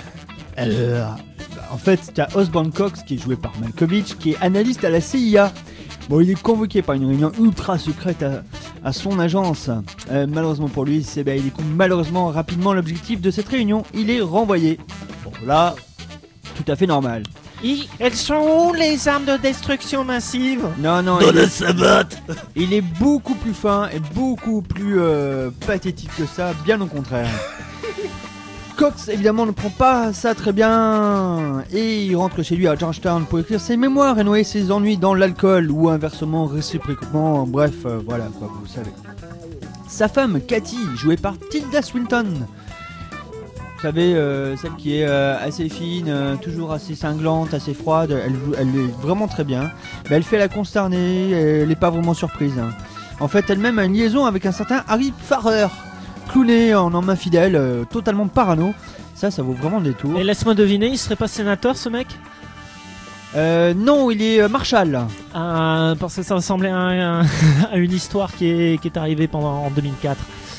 En fait, t'as Osborne Cox qui est joué par Malkovich, qui est analyste à la CIA. Bon, il est convoqué par une réunion ultra secrète à son agence. Malheureusement pour lui, il découvre malheureusement rapidement l'objectif de cette réunion. Il est renvoyé. Bon, là, tout à fait normal. Elles sont où les armes de destruction massive? Non, il est beaucoup plus fin et beaucoup plus pathétique que ça, bien au contraire. Cox évidemment ne prend pas ça très bien et il rentre chez lui à Georgetown pour écrire ses mémoires et noyer ses ennuis dans l'alcool ou inversement réciproquement, bref, voilà quoi, vous savez. Sa femme Cathy, jouée par Tilda Swinton. Vous savez, celle qui est assez fine, toujours assez cinglante, assez froide, elle est vraiment très bien. Mais elle fait la consternée, elle n'est pas vraiment surprise. Hein. En fait, elle-même a une liaison avec un certain Harry Farrer, clowné en homme infidèle, totalement parano. Ça vaut vraiment le détour. Et laisse-moi deviner, il serait pas sénateur ce mec? Non, il est Marshall. Parce que ça ressemblait à une histoire qui est arrivée en 2004.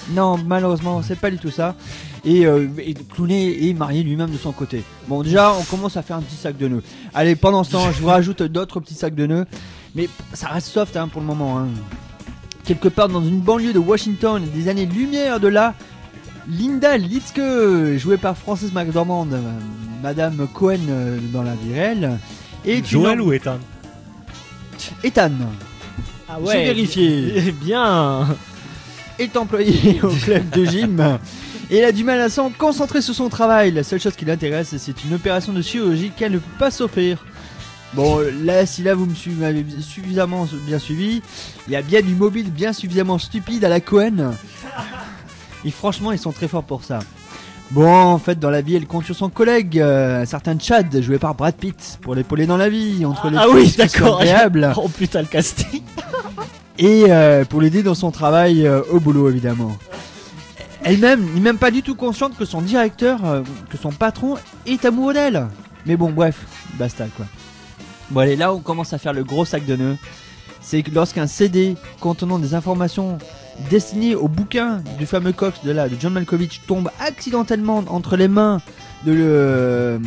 Non, malheureusement, c'est pas du tout ça. Et Clooney est marié lui-même de son côté. Bon, déjà, on commence à faire un petit sac de nœuds. Allez, pendant ce temps, je vous rajoute d'autres petits sacs de nœuds. Mais ça reste soft hein, pour le moment. Hein. Quelque part dans une banlieue de Washington, des années-lumière de là, Linda Litzke, jouée par Frances McDormand, Madame Cohen dans la vie réelle. Et Joël ou Ethan? Ethan. Ah J'ai vérifié. Eh bien. Est employée au club de gym. Et elle a du mal à s'en concentrer sur son travail. La seule chose qui l'intéresse, c'est une opération de chirurgie qu'elle ne peut pas s'offrir. Bon, là, si là vous m'avez suffisamment bien suivi, il y a bien du mobile bien suffisamment stupide à la Cohen. Et franchement, ils sont très forts pour ça. Bon, en fait, dans la vie, elle compte sur son collègue, un certain Chad, joué par Brad Pitt, pour l'épauler dans la vie, entre les oui, d'accord. agréables. Oh putain, le casting. Et pour l'aider dans son travail au boulot, évidemment. Elle-même n'est même pas du tout consciente que son directeur, que son patron est amoureux d'elle. Mais bon, bref, basta quoi. Bon allez, là on commence à faire le gros sac de nœuds. C'est que lorsqu'un CD contenant des informations destinées au bouquin du fameux Cox de John Malkovich tombe accidentellement entre les mains je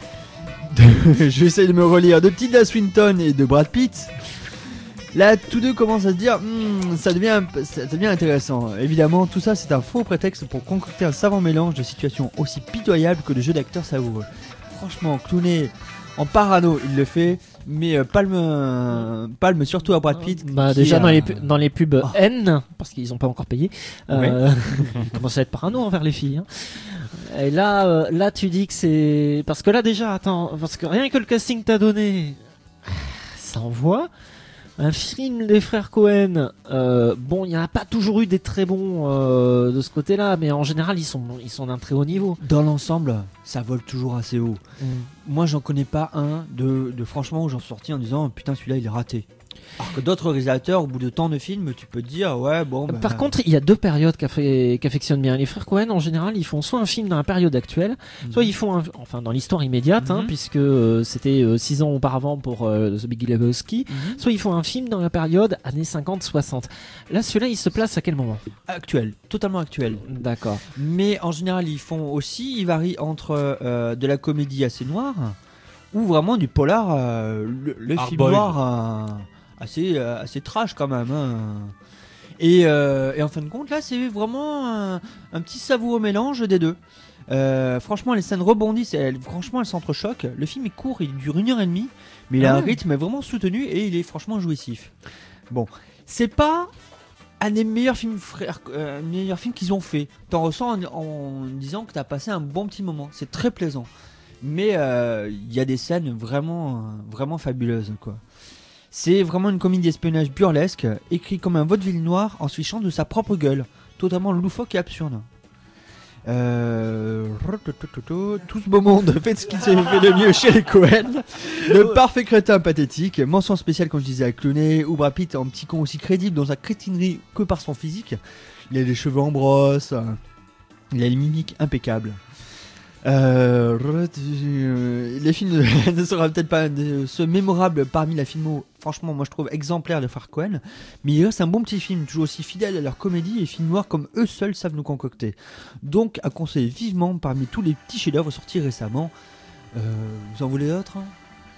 vais essayer de me relire, de Tilda Swinton et de Brad Pitt. Là, tous deux commencent à se dire, ça devient intéressant. Évidemment, tout ça, c'est un faux prétexte pour concocter un savant mélange de situations aussi pitoyables que de jeux d'acteurs savoureux. Franchement, Clooney, en parano, il le fait, mais palme surtout à Brad Pitt. Bah déjà dans les pubs N, parce qu'ils ont pas encore payé, ils commencent à être parano envers les filles. Hein. Et là, tu dis que c'est parce que là déjà, attends, parce que rien que le casting t'a donné, ça envoie. Un film des frères Cohen, bon, il n'y en a pas toujours eu des très bons de ce côté-là, mais en général, ils sont d'un très haut niveau. Dans l'ensemble, ça vole toujours assez haut. Moi, j'en connais pas un de franchement où j'en suis sorti en disant putain, celui-là, il est raté. Alors que d'autres réalisateurs, au bout de tant de films, tu peux te dire ouais, bon. Par contre, il y a deux périodes qu'affectionnent bien les frères Cohen. En général, ils font soit un film dans la période actuelle, soit ils font dans l'histoire immédiate, hein, puisque c'était 6 ans auparavant pour The Big Lebowski. Soit ils font un film dans la période années 50-60. Là, celui-là, il se place à quel moment? Actuel, totalement actuel. D'accord. Mais en général, ils varient entre de la comédie assez noire ou vraiment du polar, le film noir. Assez trash quand même hein. Et en fin de compte là c'est vraiment un petit savoureux mélange des deux. Franchement les scènes rebondissent, franchement elles s'entrechoquent. Le film est court, il dure 1h30, mais il a un rythme vraiment soutenu et il est franchement jouissif. Bon, c'est pas un des meilleurs films qu'ils ont fait. T'en ressens en disant que t'as passé un bon petit moment, c'est très plaisant. Mais il y a des scènes vraiment fabuleuses quoi. C'est vraiment une comédie d'espionnage burlesque, écrit comme un vaudeville noir en switchant de sa propre gueule, totalement loufoque et absurde. Tout ce beau monde fait ce qu'il s'est fait de mieux chez les Cohen. Le parfait crétin pathétique, mention spéciale comme je disais à Clooney, ou Brad Pitt en petit con aussi crédible dans sa crétinerie que par son physique. Il a les cheveux en brosse, il a les mimiques impeccables. Les films ne seront peut-être pas ceux mémorables parmi la filmo, franchement moi je trouve exemplaire de frères Cohen, mais il reste un bon petit film, toujours aussi fidèle à leur comédie et film noir comme eux seuls savent nous concocter. Donc à conseiller vivement parmi tous les petits chefs-d'œuvre sortis récemment. Vous en voulez d'autres hein?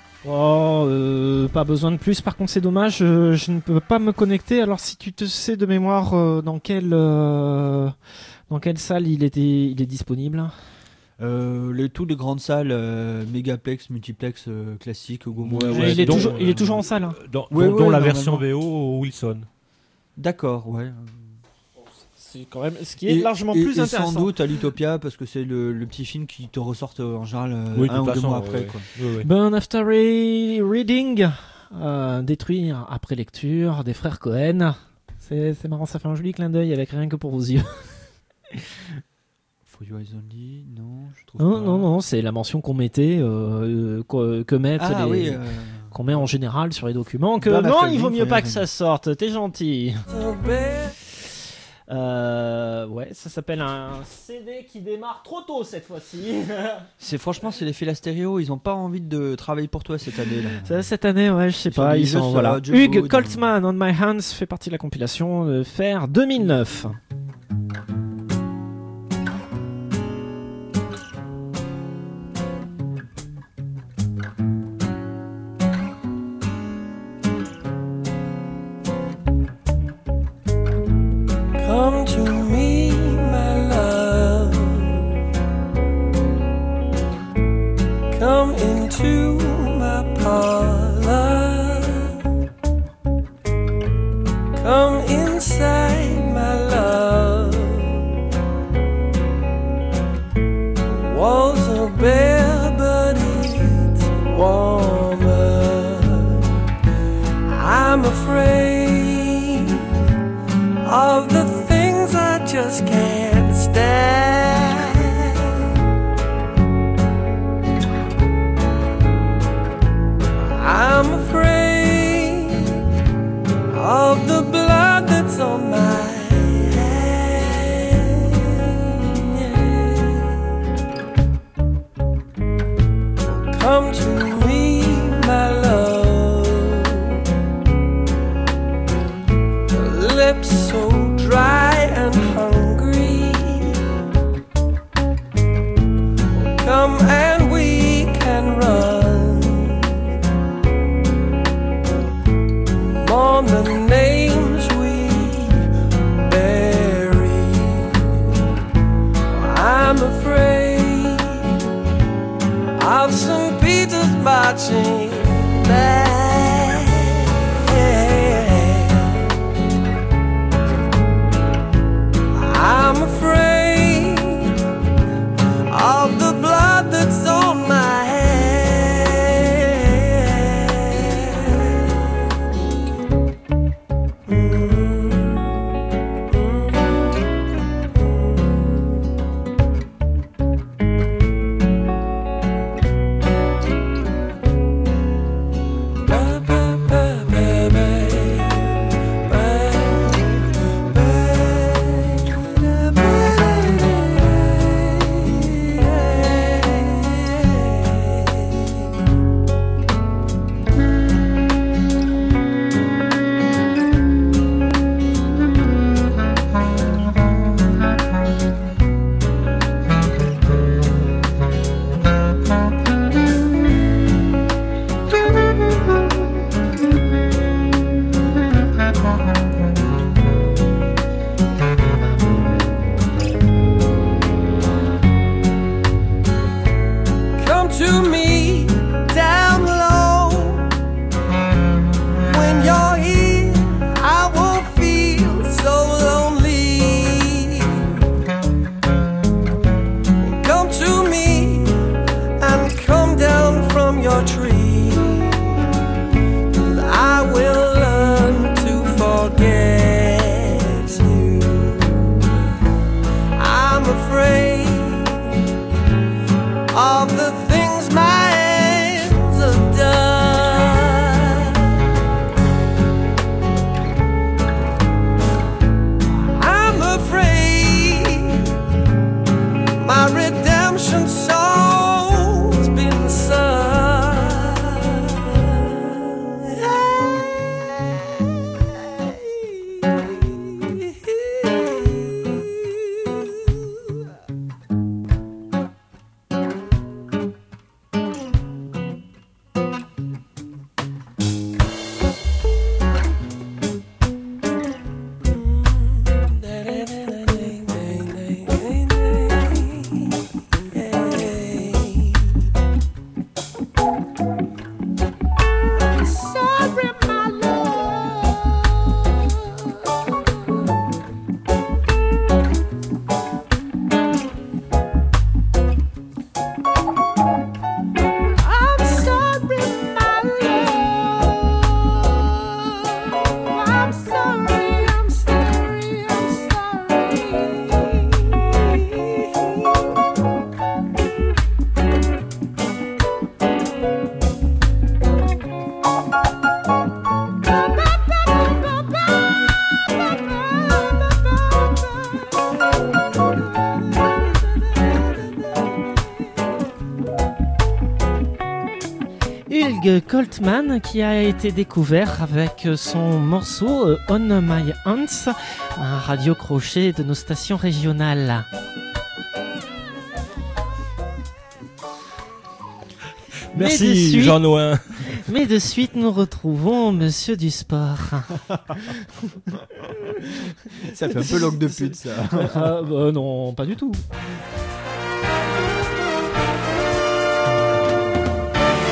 Pas besoin de plus. Par contre c'est dommage, je ne peux pas me connecter. Alors si tu te sais de mémoire dans quelle salle il est disponible? Toutes les grandes salles, Megaplex, Multiplex, classique, il est toujours en salle. Hein. Dont la version VO Wilson. D'accord, ouais. C'est quand même ce qui est largement plus intéressant. Sans doute à l'Utopia parce que c'est le petit film qui te ressorte en général un ou 2 mois après. Quoi. Burn After Reading, détruire après lecture des frères Cohen. C'est marrant, ça fait un joli clin d'œil avec rien que pour vos yeux. For Your Eyes Only, non, je trouve pas. Non, c'est la mention qu'on mettait, que mettent qu'on met en général sur les documents. Que non, il vaut mieux pas que ça sorte. T'es gentil. Ouais, ça s'appelle un CD qui démarre trop tôt cette fois-ci. Franchement, c'est l'effet la stéréo. Ils ont pas envie de travailler pour toi cette année. Cette année, ouais, je sais pas. Ils sont voilà. Hugh Coltman, On My Hands fait partie de la compilation Faire 2009. into my parlor. Come inside, my love. The walls are bare, but it's warmer. I'm afraid of the things I just can't stand. I'm afraid of the blood that's on my hand. Come to me, my love. Your lips so dry and hungry. Come and we can run on the names we bury. I'm afraid of St. Peter's marching band. I'm afraid of the blood that's on my hand. Come to me down low. When you're here, I won't feel so lonely. Come to me and come down from your tree. And I will learn to forget you. I'm afraid of the things my hands have done. I'm afraid my redemption soul's been sung. Hugh Coltman qui a été découvert avec son morceau On My Hands, un radio-crochet de nos stations régionales. Merci Jean Nouin. Mais de suite nous retrouvons Monsieur du Sport. Ça fait un peu langue de pute ça. Non, pas du tout.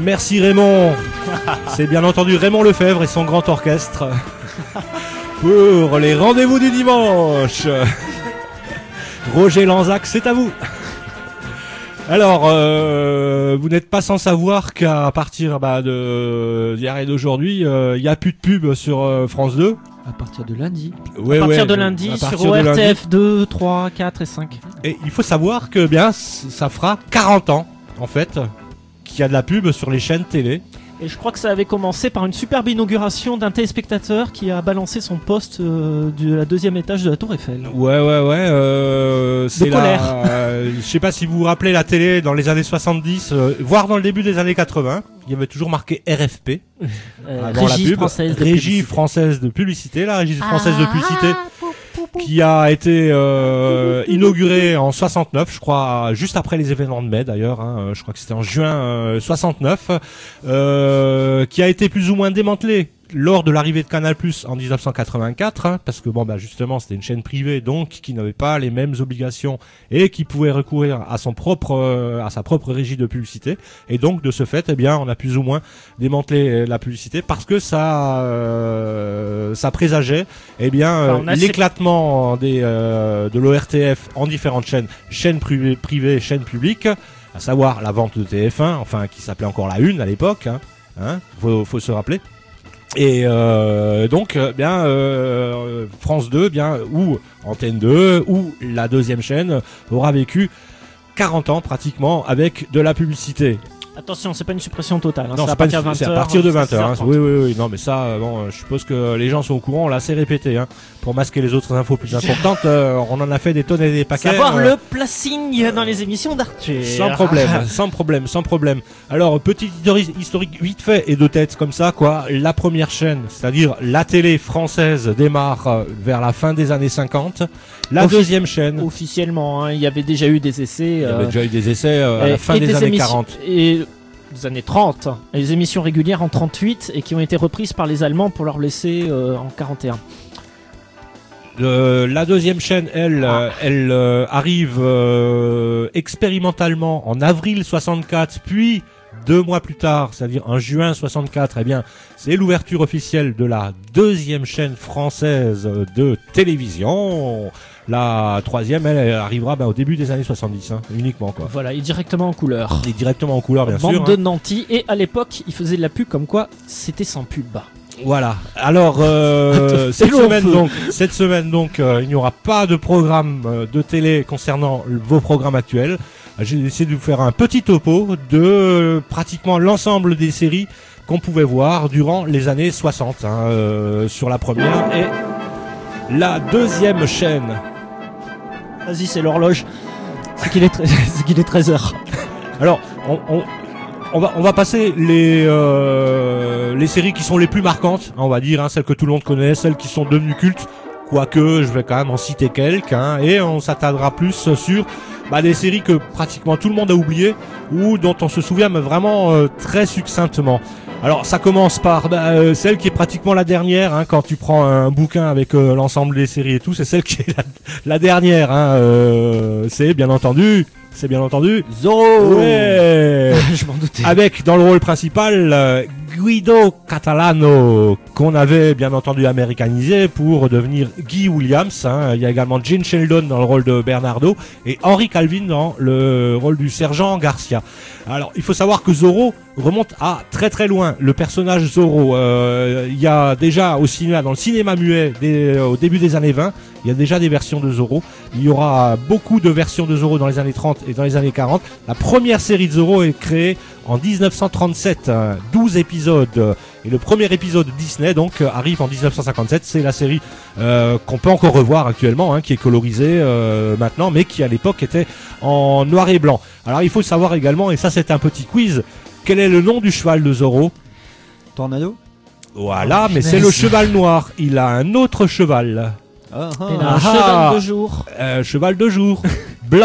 Merci Raymond. C'est bien entendu Raymond Lefebvre et son grand orchestre pour les rendez-vous du dimanche. Roger Lanzac, c'est à vous. Alors, vous n'êtes pas sans savoir qu'à partir d'hier et d'aujourd'hui, il n'y a plus de pub sur France 2. À partir de lundi. Ouais, à partir de à lundi partir sur de lundi. ORTF 2, 3, 4 et 5. Et il faut savoir que bien ça fera 40 ans en fait qu'il y a de la pub sur les chaînes télé. Et je crois que ça avait commencé par une superbe inauguration d'un téléspectateur qui a balancé son poste de la 2e étage de la Tour Eiffel. Ouais. C'est colère. je sais pas si vous vous rappelez la télé dans les années 70, voire dans le début des années 80. Il y avait toujours marqué RFP. Avant la Régie pub. française de Régie publicité. française de publicité, la Régie française de publicité, qui a été inaugurée en 69, je crois, juste après les événements de mai d'ailleurs. Je crois que c'était en juin 69, qui a été plus ou moins démantelée lors de l'arrivée de Canal+ en 1984, parce que justement c'était une chaîne privée donc qui n'avait pas les mêmes obligations et qui pouvait recourir à sa propre régie de publicité, et donc de ce fait on a plus ou moins démantelé la publicité parce que ça présageait l'éclatement de l'ORTF en différentes chaînes privées, chaînes publiques, à savoir la vente de TF1, enfin qui s'appelait encore la Une à l'époque, faut se rappeler. Et France 2 ou Antenne 2 ou la 2e chaîne aura vécu 40 ans pratiquement avec de la publicité. Attention, c'est pas une suppression totale. Non, c'est à partir de 20h. C'est à partir de 20h. Oui. Non, mais ça, je suppose que les gens sont au courant. On l'a assez répété, pour masquer les autres infos plus importantes. On en a fait des tonnes et des paquets. Savoir le placing dans les émissions d'Arthur. Sans problème. Alors, petit historique vite fait et de tête comme ça, quoi. La première chaîne, c'est-à-dire la télé française, démarre vers la fin des années 50. La deuxième chaîne. Officiellement, il y avait déjà eu des essais. Il y avait déjà eu des essais à la fin des années 40. Et des années 30. Et les émissions régulières en 38 et qui ont été reprises par les Allemands pour leur laisser en 41. La deuxième chaîne, elle arrive expérimentalement en avril 64, puis 2 mois plus tard, c'est-à-dire en juin 64, c'est l'ouverture officielle de la deuxième chaîne française de télévision. La troisième, elle arrivera au début des années 70, uniquement, quoi. Voilà, et directement en couleur. Et directement en couleur, bien sûr. Bande de nantis. Et à l'époque, ils faisaient de la pub comme quoi c'était sans pub. Voilà. Alors, cette semaine, il n'y aura pas de programme de télé concernant vos programmes actuels. J'ai essayé de vous faire un petit topo de pratiquement l'ensemble des séries qu'on pouvait voir durant les années 60 sur la première et la deuxième chaîne. Vas-y, c'est l'horloge. C'est qu'il est 13h. Alors, on va passer les séries qui sont les plus marquantes, on va dire, celles que tout le monde connaît, celles qui sont devenues cultes. Quoique, je vais quand même en citer quelques, et on s'attardera plus sur des séries que pratiquement tout le monde a oubliées ou dont on se souvient mais vraiment très succinctement. Alors ça commence par celle qui est pratiquement la dernière, quand tu prends un bouquin avec l'ensemble des séries et tout, c'est celle qui est la dernière, c'est bien entendu Zorro. Ouais. Je m'en doutais. Avec dans le rôle principal Guido Catalano, qu'on avait bien entendu américanisé pour devenir Guy Williams. Il y a également Gene Sheldon dans le rôle de Bernardo et Henry Calvin dans le rôle du sergent Garcia. Alors il faut savoir que Zorro remonte à très très loin. Le personnage Zorro, il y a déjà au cinéma, dans le cinéma muet au début des années 20, il y a déjà des versions de Zorro. Il y aura beaucoup de versions de Zorro dans les années 30 et dans les années 40. La première série de Zorro est créée en 1937, 12 épisodes. Et le premier épisode Disney donc arrive en 1957. C'est la série qu'on peut encore revoir actuellement, qui est colorisée maintenant, mais qui à l'époque était en noir et blanc. Alors il faut savoir également, et ça c'est un petit quiz, quel est le nom du cheval de Zorro? Tornado. Voilà, mais c'est le cheval noir. Il a un autre cheval. Il a un cheval de jour. Cheval de jour. Blanc.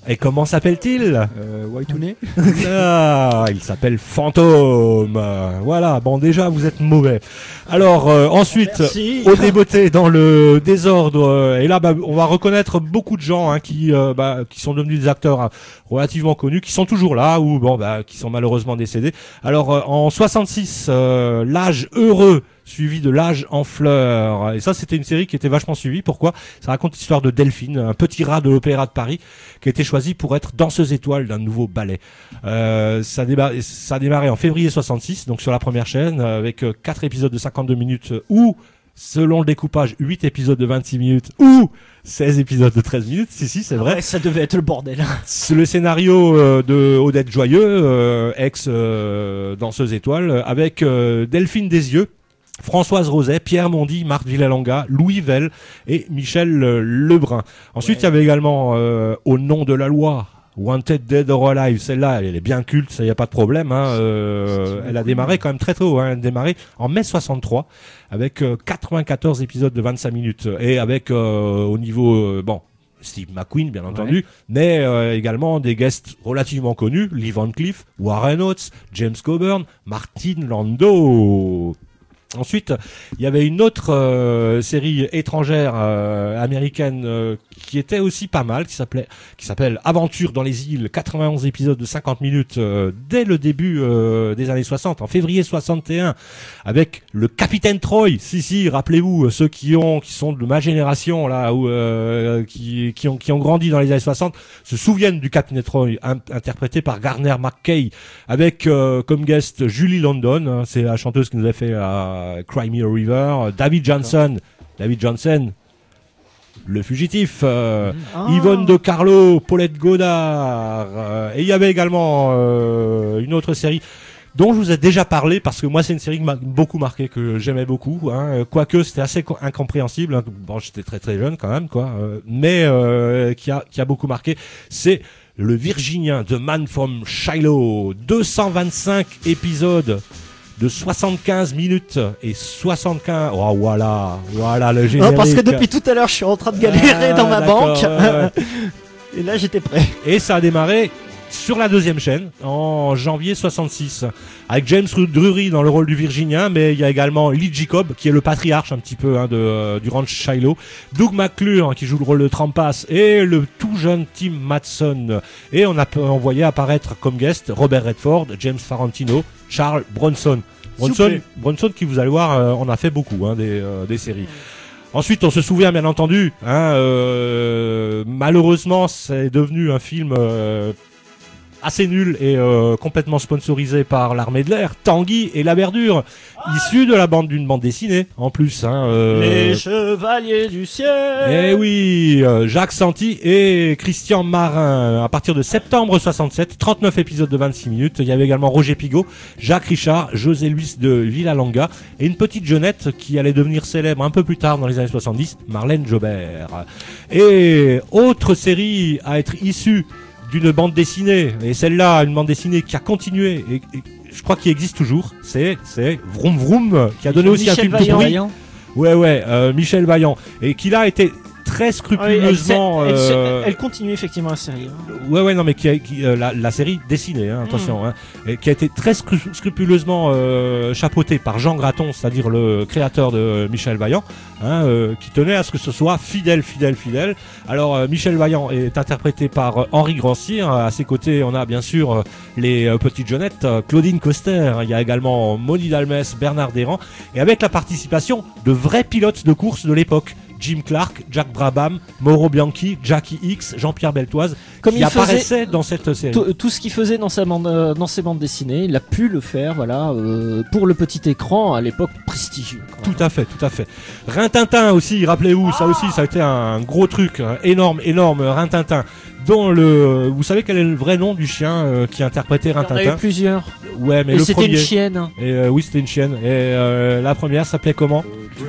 Et comment s'appelle-t-il? Whitounet. Il s'appelle Fantôme. Voilà, bon déjà vous êtes mauvais. Alors ensuite, Merci. au débeauté dans le désordre, et là on va reconnaître beaucoup de gens qui sont devenus des acteurs relativement connus, qui sont toujours là ou qui sont malheureusement décédés. Alors en 66, L'âge heureux suivi de L'âge en fleurs. Et ça, c'était une série qui était vachement suivie. Pourquoi? Ça raconte l'histoire de Delphine, un petit rat de l'Opéra de Paris, qui a été choisi pour être danseuse étoile d'un nouveau ballet. Ça a démarré en février 66, donc sur la première chaîne, avec 4 épisodes de 52 minutes ou, selon le découpage, 8 épides de 26 minutes ou 16 épisodes de 13 minutes. Si, c'est vrai. Ouais, ça devait être le bordel. C'est le scénario de Odette Joyeux, ex danseuse étoile, avec Delphine Desieux, Françoise Roset, Pierre Mondy, Marc Villalonga, Louis Vell et Michel Lebrun. Ensuite, il y avait également Au nom de la loi, Wanted Dead or Alive. Celle-là, elle est bien culte, ça y a pas de problème. Elle a démarré quand même très tôt. Elle a démarré en mai 63 avec 94 épisodes de 25 minutes et avec au niveau Steve McQueen, bien entendu, mais également des guests relativement connus, Lee Van Cleef, Warren Oates, James Coburn, Martin Landau. Ensuite, il y avait une autre série étrangère américaine qui était aussi pas mal, qui s'appelle Aventure dans les îles, 91 épisodes de 50 minutes dès le début des années 60, en février 61, avec le Capitaine Troy. Si, rappelez-vous, ceux qui sont de ma génération là, ou qui ont grandi dans les années 60, se souviennent du Capitaine Troy, interprété par Garner McKay, avec comme guest Julie London, c'est la chanteuse qui nous a fait Cry Me a River, David Johnson, Le Fugitif, Yvonne De Carlo, Paulette Godard, et il y avait également une autre série dont je vous ai déjà parlé, parce que moi c'est une série qui m'a beaucoup marqué, que j'aimais beaucoup, quoique c'était assez incompréhensible, bon j'étais très très jeune quand même mais qui a beaucoup marqué. C'est Le Virginien, The Man from Shiloh, 225 épisodes de 75 minutes et 75... Oh, voilà le générique. Non, parce que depuis tout à l'heure, je suis en train de galérer dans ma banque. Et là, j'étais prêt. Et ça a démarré sur la deuxième chaîne en janvier 66 avec James Drury dans le rôle du Virginien, mais il y a également Lee Jacob qui est le patriarche un petit peu du ranch Shiloh, Doug McClure qui joue le rôle de Trampas et le tout jeune Tim Matson, et on voyait apparaître comme guest Robert Redford, James Farentino, Charles Bronson qui, vous allez voir, on a fait beaucoup des séries. Ensuite, on se souvient bien entendu, malheureusement c'est devenu un film assez nul et complètement sponsorisé par l'armée de l'air, Tanguy et la Verdure, issu de d'une bande dessinée en plus. Les Chevaliers du Ciel. Eh oui, Jacques Santi et Christian Marin. À partir de septembre 67, 39 épisodes de 26 minutes. Il y avait également Roger Pigault, Jacques Richard, José Luis de Villalonga et une petite jeunette qui allait devenir célèbre un peu plus tard dans les années 70, Marlène Jobert. Et autre série à être issue d'une bande dessinée, et celle-là, une bande dessinée qui a continué, et je crois qu'il existe toujours, c'est Vroom Vroom, qui a donné aussi Michel un film de bruit. Vaillant. Michel Vaillant, et qui là était très scrupuleusement... elle continue effectivement la série. Ouais, non, mais la série dessinée, attention, et qui a été très scrupuleusement chapeautée par Jean Graton, c'est-à-dire le créateur de Michel Vaillant, qui tenait à ce que ce soit fidèle. Alors, Michel Vaillant est interprété par Henri Grandcir. À ses côtés, on a bien sûr les petites jeunettes, Claudine Coster. Il y a également Moni Dalmès, Bernard Desrands, et avec la participation de vrais pilotes de course de l'époque. Jim Clark, Jack Brabham, Mauro Bianchi, Jackie X, Jean-Pierre Beltoise, qui apparaissaient dans cette série. Tout ce qu'il faisait dans ses bandes dessinées, il a pu le faire, pour le petit écran à l'époque prestigieux. Tout à fait. Rintintin aussi, rappelez-vous, ça aussi, ça a été un gros truc, énorme, Rintintin. Vous savez quel est le vrai nom du chien qui interprétait Rintintin? Il y en a eu plusieurs. Ouais, mais et le c'était premier. Une chienne. Et oui, c'était une chienne. Et la première s'appelait comment?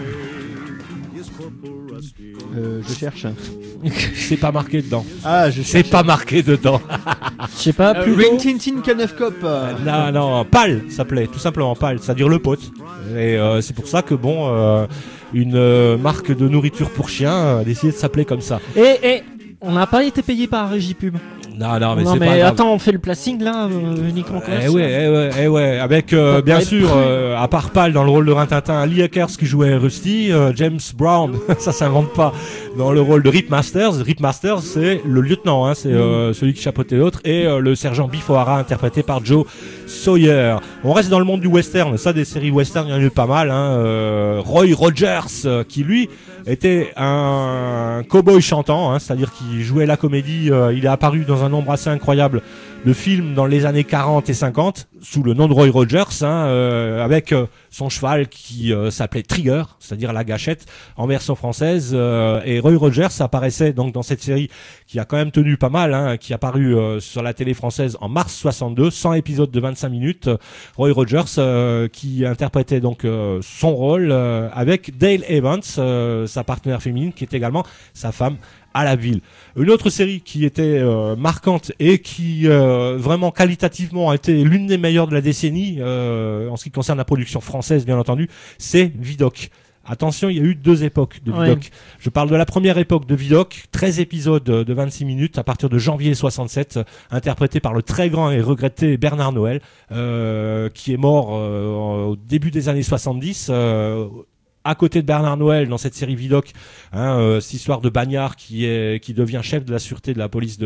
Je cherche. C'est pas marqué dedans. C'est pas marqué dedans. Je sais pas. Ring Tintin Canef Cop. Non, Pal s'appelait, tout simplement Pal, c'est-à-dire le pote. Et c'est pour ça que une marque de nourriture pour chiens a décidé de s'appeler comme ça. Et on n'a pas été payé par Régipub. Non, mais Non c'est pas mais grave. attends, on fait le placing là, uniquement comme ça. Ouais. Avec, bien sûr, à part Pal dans le rôle de Rintintin, Lee Akers qui jouait Rusty, James Brown, ça s'invente pas, dans le rôle de Rip Masters. Rip Masters, c'est le lieutenant, hein, c'est celui qui chapeautait l'autre, et le sergent Biff O'Hara, interprété par Joe Sawyer. On reste dans le monde du western, ça, des séries western, il y en a eu pas mal, hein. Roy Rogers, qui lui était un cow-boy chantant, hein, c'est-à-dire qu'il jouait la comédie. Il est apparu dans un nombre assez incroyable de films dans les années 40 et 50 sous le nom de Roy Rogers, hein, avec son cheval qui s'appelait Trigger, c'est-à-dire la gâchette en version française, et Roy Rogers apparaissait donc dans cette série qui a quand même tenu pas mal, hein, qui est apparue sur la télé française en mars 62, 100 épisodes de 25 minutes. Roy Rogers qui interprétait donc son rôle avec Dale Evans, sa partenaire féminine, qui est également sa femme à la ville. Une autre série qui était marquante et qui vraiment qualitativement a été l'une des meilleures de la décennie en ce qui concerne la production française, bien entendu, c'est Vidocq. Attention, il y a eu 2 époques de Vidocq. Ouais. Je parle de la première époque de Vidocq, 13 épisodes de 26 minutes à partir de janvier 67, interprété par le très grand et regretté Bernard Noël, qui est mort au début des années 70. À côté de Bernard Noël dans cette série Vidocq, hein, cette histoire de Bagnard qui devient chef de la sûreté de la police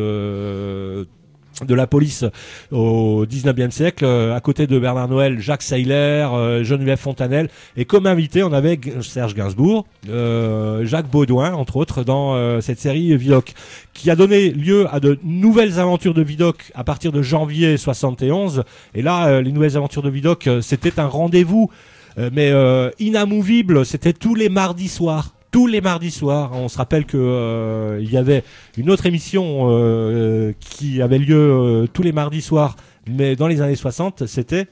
de la police au 19e siècle. À côté de Bernard Noël, Jacques Seyler, Geneviève Fontanelle, et comme invité on avait Serge Gainsbourg, Jacques Baudouin entre autres dans cette série Vidocq, qui a donné lieu à de nouvelles aventures de Vidocq à partir de janvier 71. Et là les nouvelles aventures de Vidocq, c'était un rendez-vous mais inamovible, c'était tous les mardis soirs. Tous les mardis soirs, on se rappelle que il y avait une autre émission qui avait lieu tous les mardis soirs, mais dans les années 60, c'était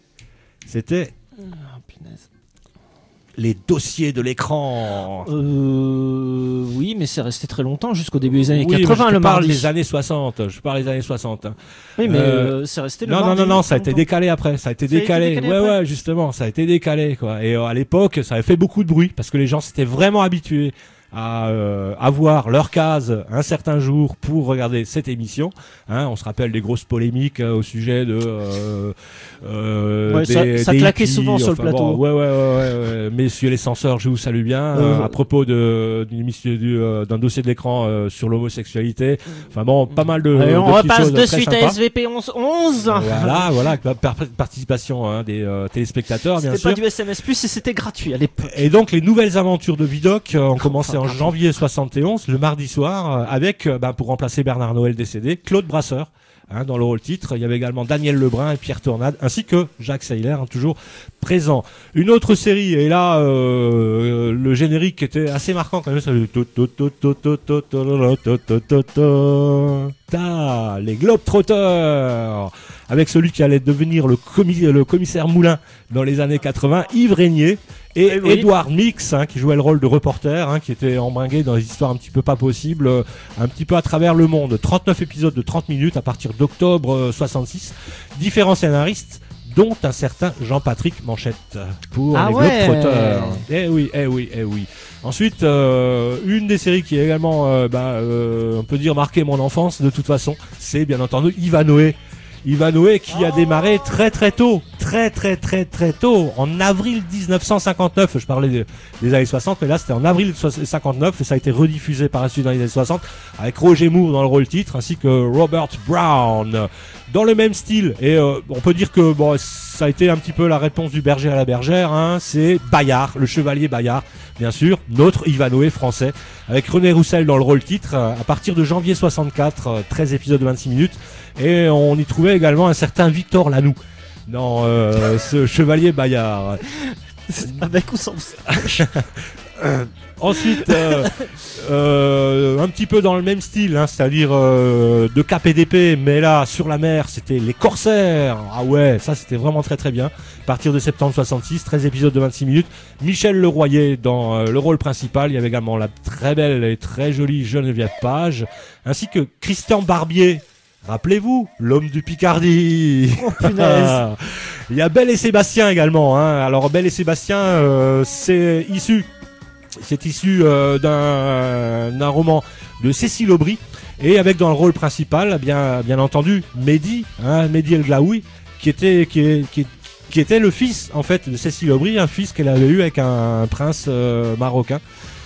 les dossiers de l'écran. Oui, mais c'est resté très longtemps, jusqu'au début des années 80, je le mardi. parle des années 60. Je parle des années 60. Oui, mais c'est resté le mardi. Non, ça a été décalé après. Ça a été décalé. Ouais, justement, ça a été décalé, quoi. Et à l'époque, ça avait fait beaucoup de bruit parce que les gens s'étaient vraiment habitués à avoir leur case un certain jour pour regarder cette émission, hein. On se rappelle des grosses polémiques au sujet de ça claquait souvent sur le plateau. Ouais. Messieurs les censeurs, je vous salue bien, à propos d'une émission d'un dossier de l'écran sur l'homosexualité. Enfin bon, pas mal de on petites repasse choses de très suite sympas. à SVP 11. Voilà, participation, hein, des téléspectateurs, bien sûr. C'était pas du SMS+, et c'était gratuit à l'époque. Et donc les nouvelles aventures de Vidocq ont commencé en janvier 71, le mardi soir, avec, pour remplacer Bernard Noël décédé, Claude Brasseur, hein, dans le rôle titre. Il y avait également Daniel Lebrun et Pierre Tournade, ainsi que Jacques Seyler, hein, toujours présent. Une autre série, et là, le générique était assez marquant quand même. Les Globetrotters, avec celui qui allait devenir le commissaire Moulin dans les années 80, Yves Régnier, et Édouard Mix, hein, qui jouait le rôle de reporter, hein, qui était embringué dans des histoires un petit peu pas possibles, un petit peu à travers le monde. 39 épisodes de 30 minutes à partir d'octobre 66. Différents scénaristes, dont un certain Jean-Patrick Manchette pour les Globetrotters. Eh oui. Ensuite, une des séries qui a également, on peut dire, marqué mon enfance de toute façon, c'est bien entendu Ivanhoé. Ivanhoé qui a démarré très tôt, en avril 1959. Je parlais des années 60, mais là c'était en avril 59 et ça a été rediffusé par la suite dans les années 60 avec Roger Moore dans le rôle titre ainsi que Robert Brown dans le même style. Et on peut dire que ça a été un petit peu la réponse du berger à la bergère, hein. C'est Bayard, le chevalier Bayard, bien sûr, notre Ivanhoé français, avec René Roussel dans le rôle titre à partir de janvier 64, 13 épisodes de 26 minutes. Et on y trouvait également un certain Victor Lanoux dans ce chevalier Bayard. Avec ou sans moustache. Ensuite, un petit peu dans le même style, hein, c'est-à-dire de cap et d'épée, mais là sur la mer, c'était les Corsaires. Ah ouais, ça c'était vraiment très bien. À partir de septembre 66, 13 épisodes de 26 minutes. Michel Leroyer dans le rôle principal. Il y avait également la très belle et très jolie Geneviève Page, ainsi que Christian Barbier. Rappelez-vous, l'homme du Picardie. Oh punaise. Il y a Belle et Sébastien également, hein. Alors Belle et Sébastien, c'est issu C'est issu d'un roman de Cécile Aubry et avec dans le rôle principal, bien entendu, Mehdi El Glaoui, qui était le fils en fait de Cécile Aubry, un fils qu'elle avait eu avec un prince marocain.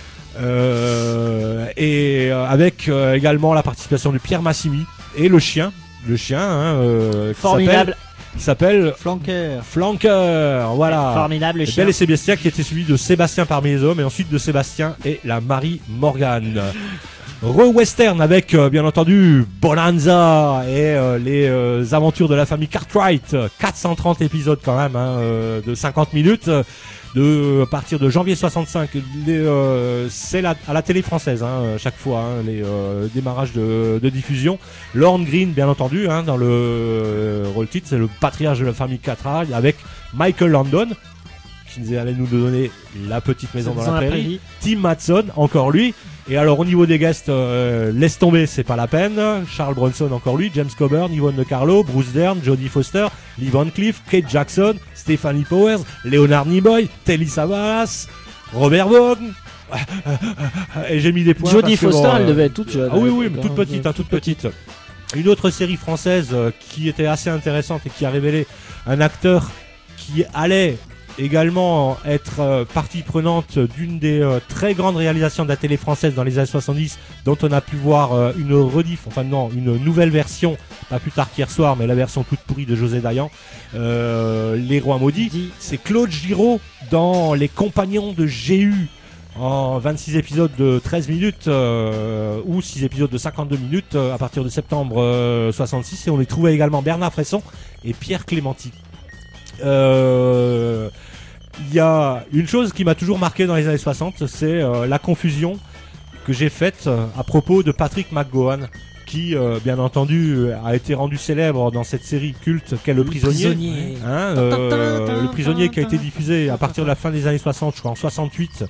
Et avec également la participation de Pierre Massimi et le chien Formidable. qui s'appelle Flanker, voilà. Formidable le Et chien. Belle et Sébastien, qui était suivi de Sébastien parmi les hommes et ensuite de Sébastien et la Marie Morgan. Re-western avec bien entendu Bonanza et les aventures de la famille Cartwright, 430 épisodes quand même de 50 minutes à partir de janvier 65. C'est à la télé française chaque fois les démarrages de diffusion. Lorne Green bien entendu dans le rôle titre, c'est le patriarche de la famille Cartwright avec Michael Landon qui allait nous donner La Petite Maison dans la Prairie. Tim Matson, encore lui. Et alors au niveau des guests, laisse tomber, c'est pas la peine. Charles Bronson, encore lui. James Coburn, Yvonne De Carlo, Bruce Dern, Jodie Foster, Lee Van Cleef, Kate Jackson, Stephanie Powers, Leonard Nimoy, Telly Savalas, Robert Vaughn. Et j'ai mis des points. Jodie Foster, elle devait être toute jeune. Ah oui, toute petite. Une autre série française qui était assez intéressante et qui a révélé un acteur qui allait également être partie prenante d'une des très grandes réalisations de la télé française dans les années 70, dont on a pu voir une nouvelle version, pas plus tard qu'hier soir, mais la version toute pourrie de José Dayan, Les Rois Maudits. C'est Claude Giraud dans Les Compagnons de Jéhu, en 26 épisodes de 13 minutes ou 6 épisodes de 52 minutes à partir de septembre 66, et on y trouvait également Bernard Fresson et Pierre Clémenti. Il y a une chose qui m'a toujours marqué dans les années 60, c'est la confusion que j'ai faite à propos de Patrick McGowan, qui bien entendu a été rendu célèbre dans cette série culte qu'est Le Prisonnier. Le Prisonnier qui a été diffusé à partir de la fin des années 60, je crois en 68.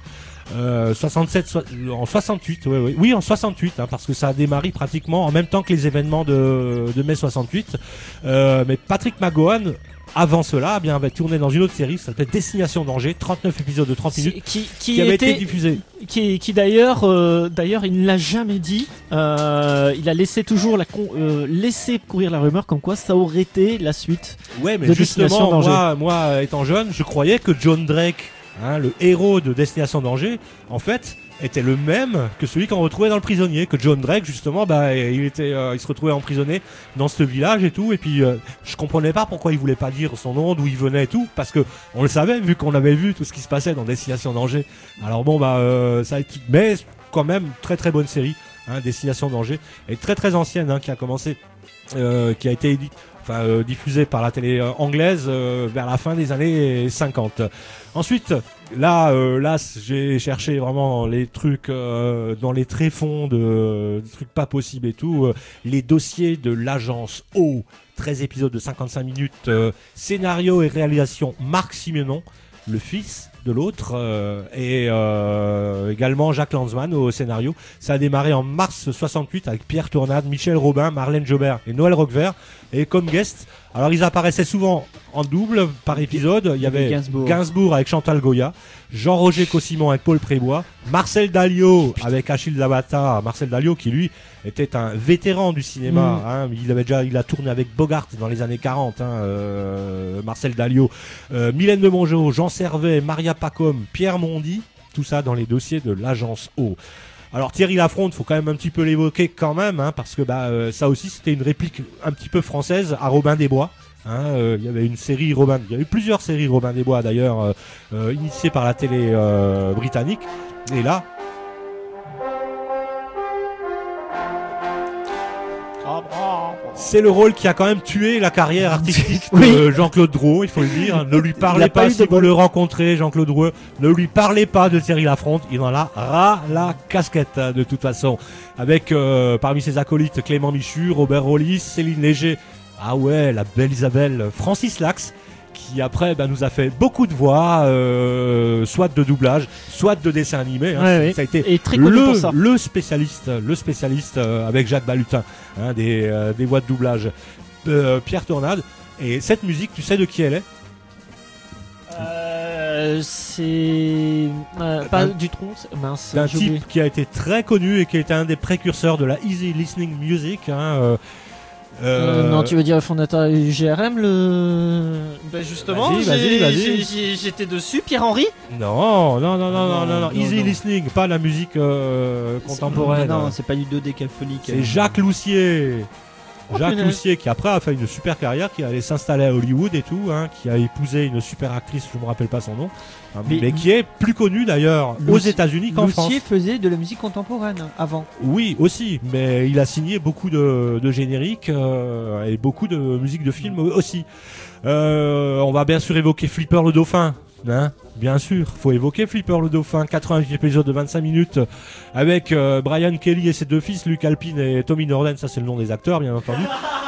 67, en 68, oui, en 68, parce que ça a démarré pratiquement en même temps que les événements de mai 68. Mais Patrick McGowan, avant cela, avait tourné dans une autre série, ça s'appelait Destination Danger, 39 épisodes de 30 minutes, qui avait été diffusé. Qui d'ailleurs, il ne l'a jamais dit. Il a laissé toujours laissé courir la rumeur comme quoi ça aurait été la suite. Ouais, mais de Destination justement, Danger. moi, étant jeune, je croyais que John Drake, le héros de Destination Danger, en fait, était le même que celui qu'on retrouvait dans Le Prisonnier, que John Drake justement il se retrouvait emprisonné dans ce village et tout, et puis je comprenais pas pourquoi il voulait pas dire son nom, d'où il venait et tout, parce que on le savait vu qu'on avait vu tout ce qui se passait dans Destination Danger. Alors bon ça a été, mais quand même très très bonne série, Destination Danger, et très très ancienne, qui a commencé qui a été diffusée par la télé anglaise vers la fin des années 50. Ensuite, là, j'ai cherché vraiment les trucs dans les tréfonds de trucs pas possibles et tout. Les dossiers de l'agence O, 13 épisodes de 55 minutes, scénario et réalisation Marc Simenon, le fils de l'autre, et également Jacques Lanzmann au scénario. Ça a démarré en mars 68 avec Pierre Tournade, Michel Robin, Marlène Jobert et Noël Roquevert. Et comme guest, alors ils apparaissaient souvent en double par épisode. Il y avait Gainsbourg avec Chantal Goya, Jean-Roger Cossimon avec Paul Prébois, Marcel Dalio avec Achille Dabata. Marcel Dalio qui lui était un vétéran du cinéma, il a tourné avec Bogart dans les années 40, Marcel Dalio, Mylène de Mongeau, Jean Servet, Maria Pacôme, Pierre Mondy, tout ça dans les dossiers de l'agence O. Alors Thierry Lafronde, faut quand même un petit peu l'évoquer quand même, parce que ça aussi c'était une réplique un petit peu française à Robin des Bois. Il y avait une série il y a eu plusieurs séries Robin des Bois d'ailleurs, initiées par la télé britannique. Et là, c'est le rôle qui a quand même tué la carrière artistique de Jean-Claude Drouot, il faut le dire. Ne lui parlez pas, si vous le rencontrez, Jean-Claude Drouot, ne lui parlez pas de Thierry Lafronde, il en a ras la casquette de toute façon. Avec parmi ses acolytes Clément Michu, Robert Rollis, Céline Léger, la belle Isabelle, Francis Lax, qui après nous a fait beaucoup de voix, soit de doublage, soit de dessin animé. Ça a été et très connu pour ça. le spécialiste avec Jacques Balutin, des voix de doublage. Pierre Tournade. Et cette musique, tu sais de qui elle est? C'est pas du tronc, mince. D'un j'ai oublié. type qui a été très connu et qui a été un des précurseurs de la easy listening music. Non, tu veux dire le fondateur du GRM, justement, Vas-y. j'étais dessus, Pierre-Henri. Non. non, Easy non. listening, pas la musique contemporaine. Non, c'est pas du dodécaphonique. C'est Jacques Loussier. Oh, Jacques punaise. Loussier qui après a fait une super carrière, qui allait s'installer à Hollywood et tout, qui a épousé une super actrice, je me rappelle pas son nom, mais qui est plus connue d'ailleurs aux États-Unis qu'en France. Loussier faisait de la musique contemporaine avant. Oui, aussi, mais il a signé beaucoup de génériques et beaucoup de musique de film aussi. On va bien sûr évoquer Flipper le Dauphin. Bien sûr, faut évoquer Flipper le Dauphin, 88 épisodes de 25 minutes avec Brian Kelly et ses deux fils, Luke Alpine et Tommy Norden, ça c'est le nom des acteurs bien entendu.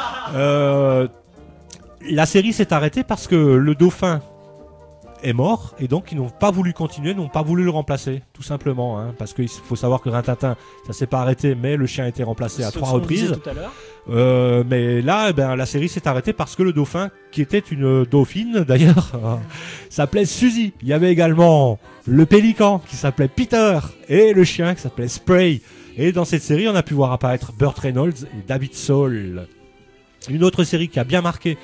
La série s'est arrêtée parce que le Dauphin est mort et donc ils n'ont pas voulu continuer, n'ont pas voulu le remplacer, tout simplement, parce qu'il faut savoir que Rintintin ça s'est pas arrêté, mais le chien a été remplacé à 3 reprises. Tout à l'heure. Mais là, la série s'est arrêtée parce que le dauphin, qui était une dauphine d'ailleurs, s'appelait Suzy. Il y avait également le pélican qui s'appelait Peter et le chien qui s'appelait Spray. Et dans cette série, on a pu voir apparaître Burt Reynolds et David Soul. Une autre série qui a bien marqué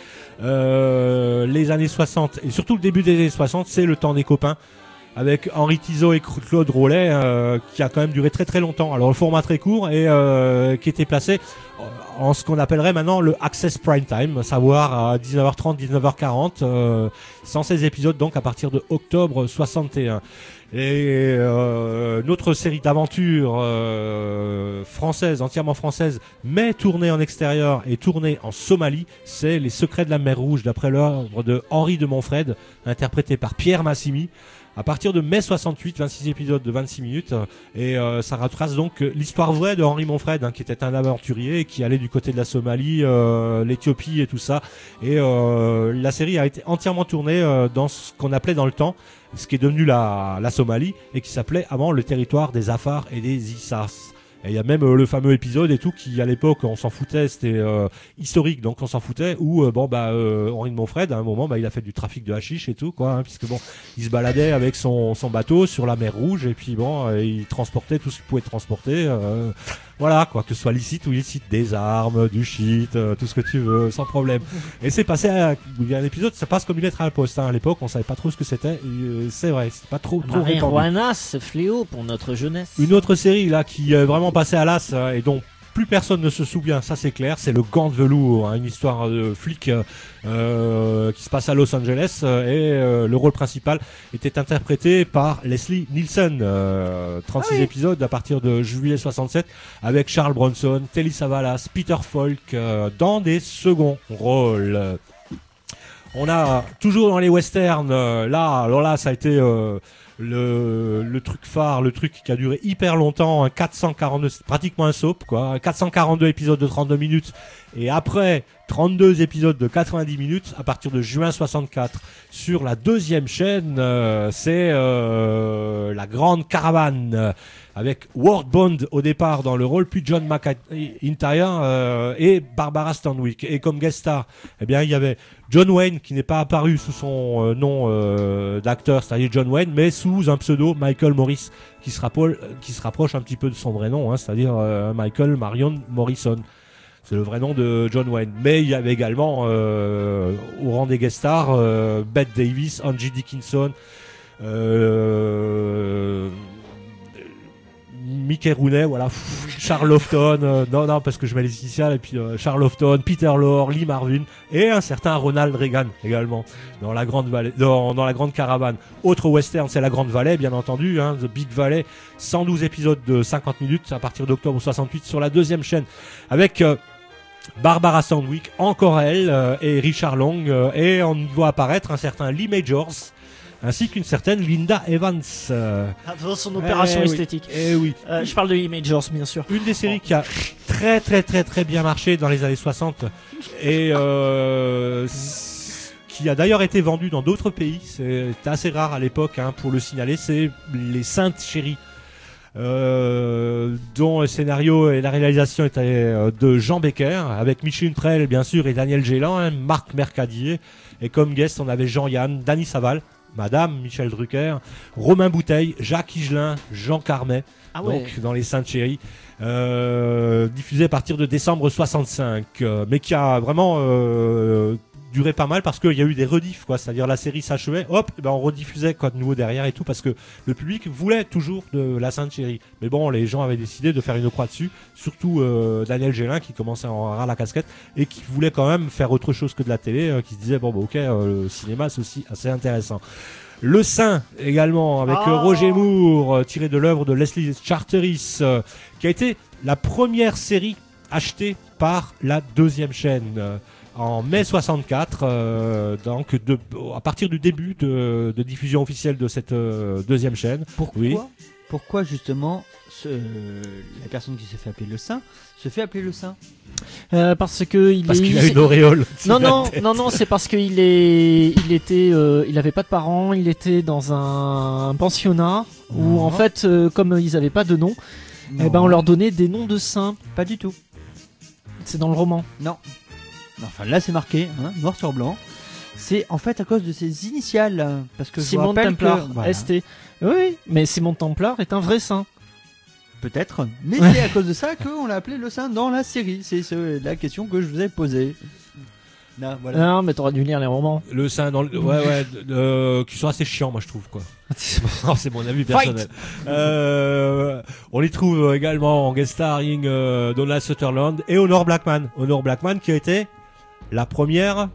les années 60 et surtout le début des années 60, c'est Le Temps des copains, avec Henri Tizot et Claude Rollet, qui a quand même duré très très longtemps. Alors le format très court et qui était placé en ce qu'on appellerait maintenant le Access Prime Time, à savoir à 19h30, 19h40, 116 épisodes donc à partir de octobre 61. Et notre série d'aventures française, entièrement française, mais tournée en extérieur et tournée en Somalie, c'est Les Secrets de la Mer Rouge, d'après l'œuvre de Henri de Montfred, interprété par Pierre Massimi. À partir de mai 68, 26 épisodes de 26 minutes, et ça retrace donc l'histoire vraie de Henri Montfred, qui était un aventurier et qui allait du côté de la Somalie, l'Éthiopie et tout ça. Et la série a été entièrement tournée dans ce qu'on appelait dans le temps, ce qui est devenu la Somalie, et qui s'appelait avant le territoire des Afars et des Issas. Et il y a même le fameux épisode et tout qui à l'époque on s'en foutait, c'était historique donc on s'en foutait, où Henri de Montfred à un moment il a fait du trafic de hashish et tout quoi, puisque il se baladait avec son bateau sur la mer Rouge et puis il transportait tout ce qu'il pouvait transporter, voilà quoi, que ce soit licite ou illicite, des armes, du shit, tout ce que tu veux sans problème. Et c'est passé il y a un épisode, ça passe comme une lettre à la poste, à l'époque on savait pas trop ce que c'était, c'est vrai, c'est pas trop répandu. Marijuana, c'est fléau pour notre jeunesse. Une autre série là qui est vraiment passée à l'as et dont plus personne ne se souvient, ça c'est clair, c'est Le Gant de velours, une histoire de flic qui se passe à Los Angeles, et le rôle principal était interprété par Leslie Nielsen, 36 épisodes à partir de juillet 67, avec Charles Bronson, Telly Savalas, Peter Falk dans des seconds rôles. On a toujours dans les westerns, là ça a été le truc phare, le truc qui a duré hyper longtemps, 442, c'est pratiquement un soap quoi, 442 épisodes de 32 minutes, et après 32 épisodes de 90 minutes à partir de juin 64 sur la deuxième chaîne, c'est La Grande Caravane, avec Ward Bond au départ dans le rôle, puis John McIntyre et Barbara Stanwyck, et comme guest star il y avait John Wayne, qui n'est pas apparu sous son nom d'acteur, c'est-à-dire John Wayne, mais sous un pseudo, Michael Morris, qui se rapproche un petit peu de son vrai nom, c'est-à-dire Michael Marion Morrison. C'est le vrai nom de John Wayne. Mais il y avait également au rang des guest stars Bette Davis, Angie Dickinson, Mickey Rooney, voilà, Charles Lofton, non parce que je mets les initiales, et puis Charles Lofton, Peter Lorre, Lee Marvin et un certain Ronald Reagan également dans la Grande Vallée, dans la Grande Caravane. Autre western, c'est La Grande Vallée bien entendu, The Big Valley, 112 épisodes de 50 minutes à partir d'octobre 68 sur la deuxième chaîne, avec Barbara Stanwyck, encore elle, et Richard Long, et on voit apparaître un certain Lee Majors, ainsi qu'une certaine Linda Evans. Dans son opération esthétique. Oui. Je parle de Lee Majors, bien sûr. Une des séries qui a très très très très bien marché dans les années 60 et qui a d'ailleurs été vendue dans d'autres pays. C'était assez rare à l'époque pour le signaler. C'est Les Saintes Chéries, dont le scénario et la réalisation étaient de Jean Becker, avec Micheline Prel bien sûr et Daniel Gélan, Marc Mercadier, et comme guest on avait Jean-Yann, Danny Saval, Madame Michel Drucker, Romain Bouteille, Jacques Higelin, Jean Carmet, donc dans les Saintes Chéries, diffusé à partir de décembre 65, mais qui a vraiment duré pas mal parce qu'il y a eu des rediffs, quoi. C'est-à-dire la série s'achevait, hop, ben on rediffusait quoi de nouveau derrière et tout parce que le public voulait toujours de la Sainte Chérie. Mais bon, les gens avaient décidé de faire une croix dessus, surtout Daniel Gélin qui commençait à en ras la casquette et qui voulait quand même faire autre chose que de la télé, qui se disait bon bah ok, le cinéma c'est aussi assez intéressant. Le Saint également avec Roger Moore, tiré de l'œuvre de Leslie Charteris, qui a été la première série achetée par la deuxième chaîne. En mai 64, donc à partir du début de diffusion officielle de cette deuxième chaîne. Pourquoi justement la personne qui s'est fait appeler le Saint se fait appeler le Saint? Parce qu'il a une auréole. Non, c'est parce qu'il il avait pas de parents, il était dans un pensionnat où en fait, comme ils avaient pas de nom, on leur donnait des noms de saints. Pas du tout. C'est dans le roman. Non. Enfin là c'est marqué, noir sur blanc. C'est en fait à cause de ses initiales, parce que Simon Templar, ST. Oui, mais Simon Templar est un vrai saint. Peut-être, mais c'est à cause de ça qu'on l'a appelé le saint dans la série. C'est la question que je vous ai posée. Non, mais t'aurais dû lire les romans. Le saint dans qui sont assez chiants, moi je trouve quoi. C'est mon avis personnel. On les trouve également en guest starring Donald Sutherland et Honor Blackman. Honor Blackman qui a été la première.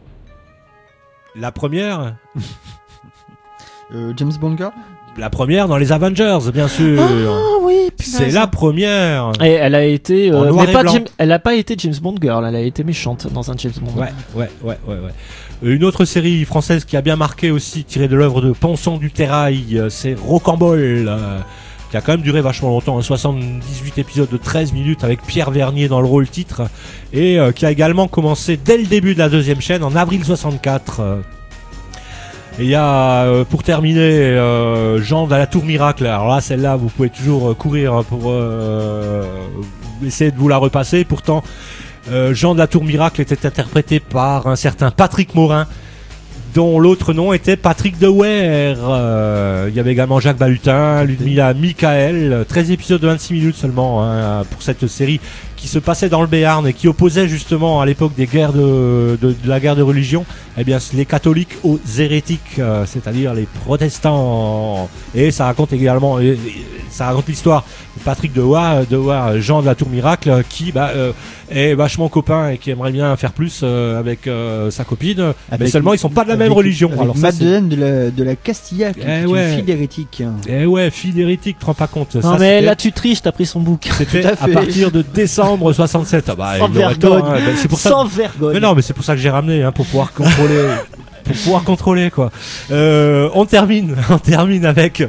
James Bond Girl. La première dans les Avengers, bien sûr. Ah oui, c'est la première. Et elle a été, mais pas elle a pas été James Bond Girl, elle a été méchante dans un James Bond. Ouais. Une autre série française qui a bien marqué aussi, tirée de l'œuvre de Ponson du Terrail, c'est Rocambole, qui a quand même duré vachement longtemps, 78 épisodes de 13 minutes avec Pierre Vernier dans le rôle titre, et qui a également commencé dès le début de la deuxième chaîne en avril 64. Et il y a, pour terminer, Jean de la Tour Miracle. Alors là, celle-là, vous pouvez toujours courir pour essayer de vous la repasser. Pourtant, Jean de la Tour Miracle était interprété par un certain Patrick Morin, dont l'autre nom était Patrick Dewaer. Il y avait également Jacques Balutin, Ludmilla Michael. 13 épisodes de 26 minutes seulement pour cette série qui se passait dans le Béarn et qui opposait justement à l'époque des guerres de la guerre de religion, eh bien les catholiques aux hérétiques, c'est-à-dire les protestants. Et ça raconte également, ça raconte l'histoire de Patrick Dewaer, Jean de la Tour Miracle, qui est vachement copain et qui aimerait bien faire plus avec sa copine, mais seulement ils sont pas de la même religion. Alors Madeleine de la Castilla, qui est une fille d'hérétique. Fille d'hérétique, tu te rends pas compte. Non ça, mais là tu triches, t'as pris son bouc. C'était à partir de décembre 67. Sans vergogne. C'est pour ça sans vergogne. Mais non, mais c'est pour ça que j'ai ramené, pour pouvoir contrôler. Pour pouvoir contrôler quoi. On termine avec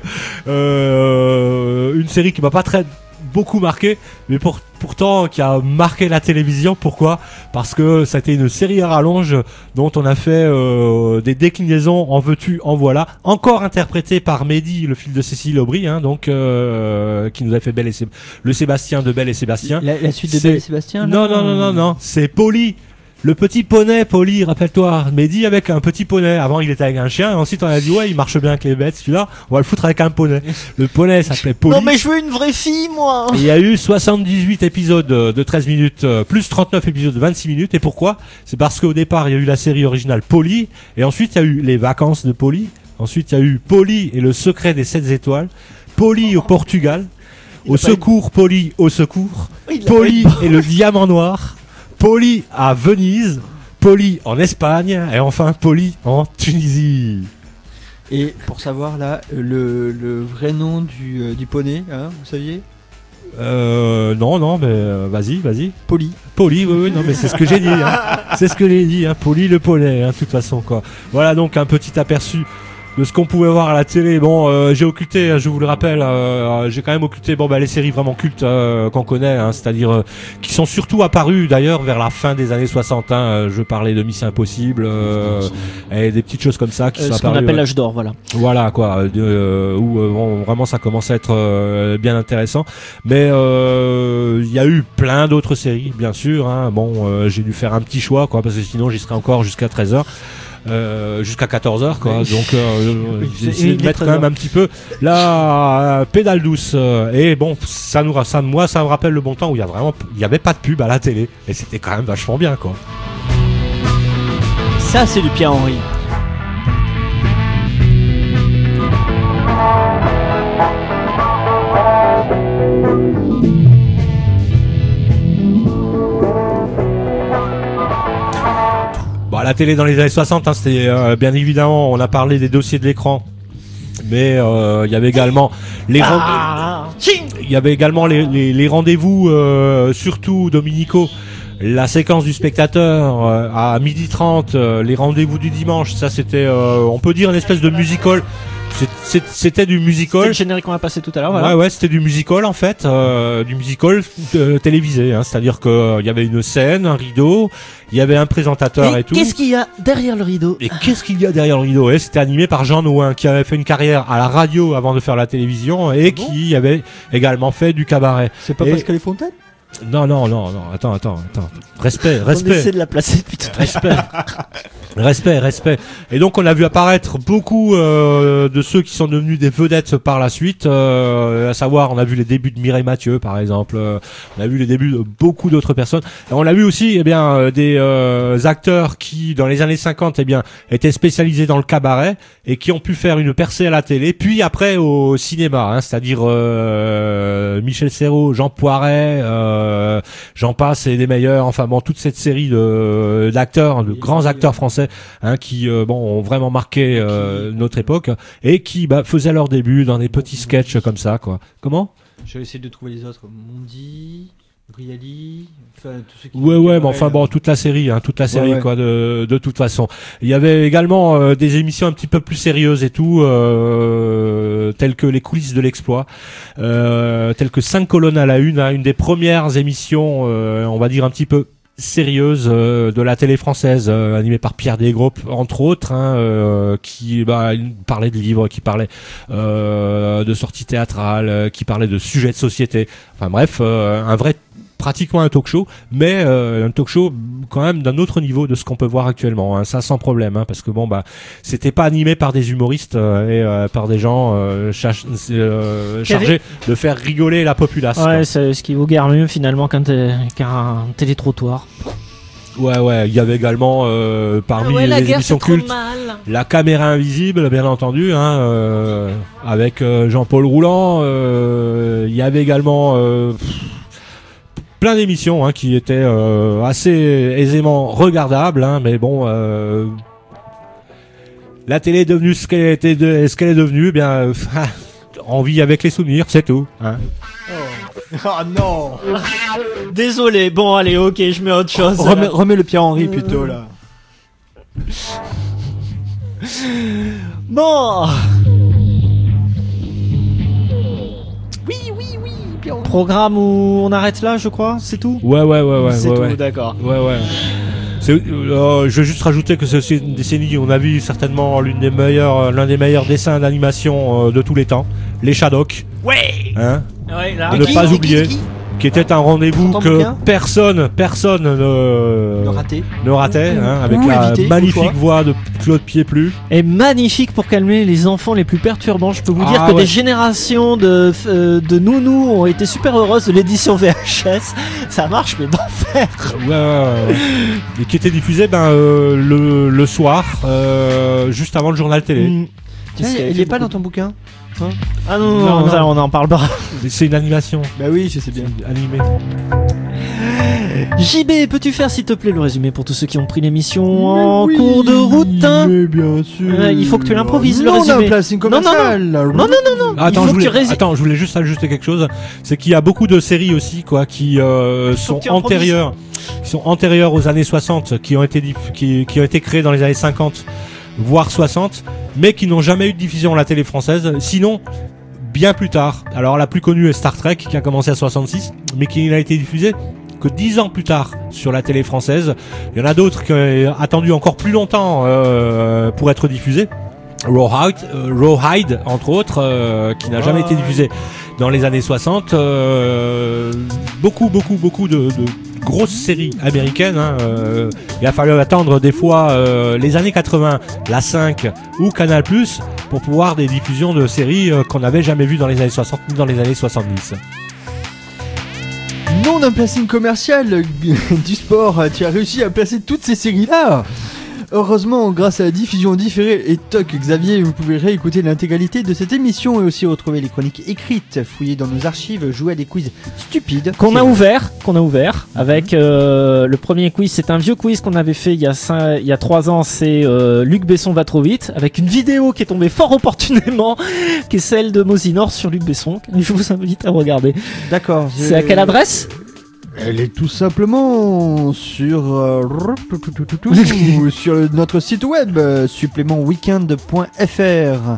une série qui m'a pas beaucoup marqué, mais pourtant qui a marqué la télévision. Pourquoi ? Parce que ça a été une série à rallonge dont on a fait des déclinaisons en veux-tu, en voilà, encore interprétée par Mehdi, le fils de Cécile Aubry, qui nous a fait le Sébastien de Belle et Sébastien. La suite de Belle et Sébastien Non, c'est Polly. Le petit poney, Polly, rappelle-toi, Mehdi avec un petit poney. Avant, il était avec un chien, et ensuite on a dit, il marche bien avec les bêtes, celui-là, on va le foutre avec un poney. Le poney s'appelait Polly. Non, mais je veux une vraie fille, moi! Et il y a eu 78 épisodes de 13 minutes, plus 39 épisodes de 26 minutes. Et pourquoi? C'est parce qu'au départ, il y a eu la série originale Polly, et ensuite, il y a eu les vacances de Polly. Ensuite, il y a eu Polly et le secret des 7 étoiles. Polly au Portugal. Au secours, Polly au secours. Polly et le diamant noir. Polly à Venise, Polly en Espagne et enfin Polly en Tunisie. Et pour savoir là le vrai nom du poney, vous saviez ? Non, mais vas-y. Polly, oui, non, mais c'est ce que j'ai dit. C'est ce que j'ai dit, Polly le poney, de toute façon quoi. Voilà donc un petit aperçu de ce qu'on pouvait voir à la télé. Bon, j'ai occulté, je vous le rappelle, j'ai quand même occulté les séries vraiment cultes qu'on connaît, c'est-à-dire qui sont surtout apparues d'ailleurs vers la fin des années 60. Je parlais de Mission Impossible et des petites choses comme ça qui sont apparues. Ce qu'on appelle l'âge d'or, voilà. Voilà quoi, où vraiment ça commence à être bien intéressant. Mais il y a eu plein d'autres séries, bien sûr. J'ai dû faire un petit choix, quoi, parce que sinon j'y serais encore jusqu'à 13h. jusqu'à 14h quoi. Donc j'ai il essayé de est mettre très quand même bien. un petit peu la pédale douce et bon moi ça me rappelle le bon temps où il y avait pas de pub à la télé et c'était quand même vachement bien quoi. Ça, c'est du Pierre-Henry. Bah, la télé dans les années 60, hein, c'était bien évidemment, on a parlé des dossiers de l'écran, mais il y avait également les les rendez-vous, surtout dominicaux. La séquence du spectateur à 12h30, les rendez-vous du dimanche, ça c'était, on peut dire une espèce de musical. C'était du C'est musical. le générique qu'on a passé tout à l'heure. Voilà. Ouais, c'était du musical en fait, du musical télévisé. Hein, c'est-à-dire que il y avait une scène, un rideau, il y avait un présentateur et tout. Qu'est-ce qu'il y a derrière le rideau? Et qu'est-ce qu'il y a derrière le rideau? C'était animé par Jean Nouin, qui avait fait une carrière à la radio avant de faire la télévision et qui avait également fait du cabaret. C'est pas Et- Pascal et Fontaine? Non, attends. Respect. On essaie de la placer depuis tout à l'heure. Respect. Et donc on a vu apparaître beaucoup de ceux qui sont devenus des vedettes par la suite, à savoir on a vu les débuts de Mireille Mathieu par exemple, on a vu les débuts de beaucoup d'autres personnes. Et on a vu aussi des acteurs qui dans les années 50 étaient spécialisés dans le cabaret et qui ont pu faire une percée à la télé, puis après au cinéma, hein, c'est-à-dire Michel Serrault, Jean Poiret, j'en passe et des meilleurs, enfin bon, toute cette série d'acteurs, de grands acteurs français, hein, qui ont vraiment marqué notre époque et qui faisaient leur début dans des petits sketchs comme ça quoi. Comment? Je vais essayer de trouver les autres. Mondi, Briali, enfin tous ceux qui. Ouais, mais enfin bon, toute la série Ouais. quoi, de toute façon. Il y avait également des émissions un petit peu plus sérieuses et tout, telles que les coulisses de l'exploit, telles que 5 colonnes à la une, hein, une des premières émissions, on va dire un petit peu sérieuse de la télé française, animée par Pierre Desgros entre autres, hein, qui il parlait de livres, qui parlait de sorties théâtrales, qui parlait de sujets de société. Enfin bref, pratiquement un talk show, mais un talk show quand même d'un autre niveau de ce qu'on peut voir actuellement, hein, ça sans problème, hein, parce que c'était pas animé par des humoristes et par des gens chargés de faire rigoler la populace. Ouais, c'est ce qui vaut guère mieux finalement qu'un télétrottoir. Ouais, il y avait également parmi les émissions cultes La caméra invisible, bien entendu, hein, avec Jean-Paul Rouland. Il y avait également plein d'émissions hein, qui étaient assez aisément regardables, hein, mais bon, la télé est devenue ce qu'elle est devenue. On vit avec les souvenirs, c'est tout. Hein. Oh non. Désolé, bon allez, ok, je mets autre chose. Remets le Pierre-Henry plutôt là. Bon. Programme où on arrête là, je crois, c'est tout. Ouais. C'est ouais, tout, ouais. d'accord. Ouais. Je vais juste rajouter que c'est aussi une décennie où on a vu certainement l'un des meilleurs dessins d'animation de tous les temps, les Shadok. Ouais. Hein, Ouais, là. à ne pas oublier, qui était un rendez-vous Ton que bouquin personne Le raté. ne ratait, hein, avec Ou la éviter, magnifique ou voix de Claude Pieplu. est magnifique pour calmer les enfants les plus perturbants. Je peux vous dire Ah que ouais. des générations de nounous ont été super heureuses de l'édition VHS. Ça marche, mais d'enfer. Ouais. Et qui était diffusé le soir, juste avant le journal télé. Mm. Il est pas dans ton bouquin? Ah non, ça, on en parle pas. C'est une animation Bah oui, je sais bien. animée. JB, peux-tu faire s'il te plaît le résumé pour tous ceux qui ont pris l'émission en cours de route, hein? Mais bien sûr. Il faut que tu l'improvises, le Non, on a résumé. un placing Non, non, commercial. Non. Attends, faut que tu rési- je voulais juste ajouter quelque chose. C'est qu'il y a beaucoup de séries aussi, quoi, qui sont que tu improvises. antérieures aux années 60, qui ont été créées dans les années 50, voire 60, mais qui n'ont jamais eu de diffusion à la télé française. Sinon, bien plus tard. Alors la plus connue est Star Trek, qui a commencé à 66, mais qui n'a été diffusée que 10 ans plus tard sur la télé française. Il y en a d'autres qui ont attendu encore plus longtemps pour être diffusées. Rawhide, entre autres, qui n'a jamais été diffusé dans les années 60. Beaucoup de grosses séries américaines. Il a fallu attendre des fois les années 80, la 5 ou Canal+, pour pouvoir des diffusions de séries qu'on n'avait jamais vues dans les années 60 ni dans les années 70. Nom d'un placing commercial du sport, tu as réussi à placer toutes ces séries-là. Heureusement, grâce à la diffusion différée et toc Xavier, vous pouvez réécouter l'intégralité de cette émission et aussi retrouver les chroniques écrites, fouiller dans nos archives, jouer à des quiz stupides. Qu'on a ouvert avec le premier quiz. C'est un vieux quiz qu'on avait fait il y a 3 ans. C'est Luc Besson va trop vite, avec une vidéo qui est tombée fort opportunément, qui est celle de Mosinor sur Luc Besson. Je vous invite à regarder. D'accord. C'est à quelle adresse ? Elle est tout simplement sur sur notre site web supplémentweekend.fr.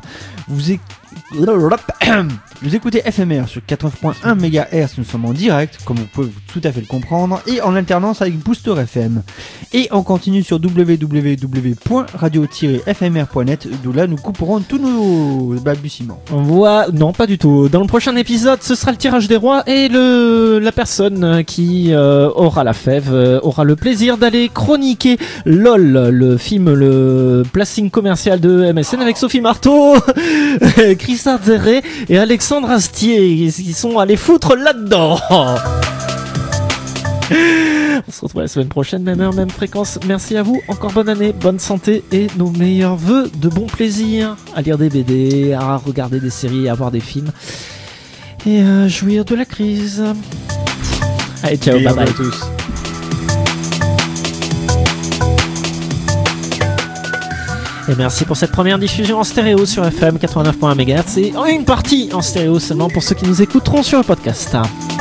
Vous écoutez FMR sur 80.1 MHz, nous sommes en direct, comme vous pouvez tout à fait le comprendre, et en alternance avec Booster FM. Et on continue sur www.radio-fmr.net, d'où là nous couperons tous nos balbutiements. Non, pas du tout. Dans le prochain épisode, ce sera le tirage des rois et la personne qui aura la fève aura le plaisir d'aller chroniquer LOL, le film, le placing commercial de MSN avec Sophie Marteau, Christophe Zerré et Alexandre Astier, qui sont allés foutre là-dedans. On se retrouve la semaine prochaine, même heure, même fréquence. Merci à vous, encore bonne année, bonne santé et nos meilleurs vœux de bon plaisir à lire des BD, à regarder des séries, à voir des films et à jouir de la crise. Allez, ciao, bye bye à tous. Et merci pour cette première diffusion en stéréo sur FM 89.1 MHz et une partie en stéréo seulement pour ceux qui nous écouteront sur le podcast.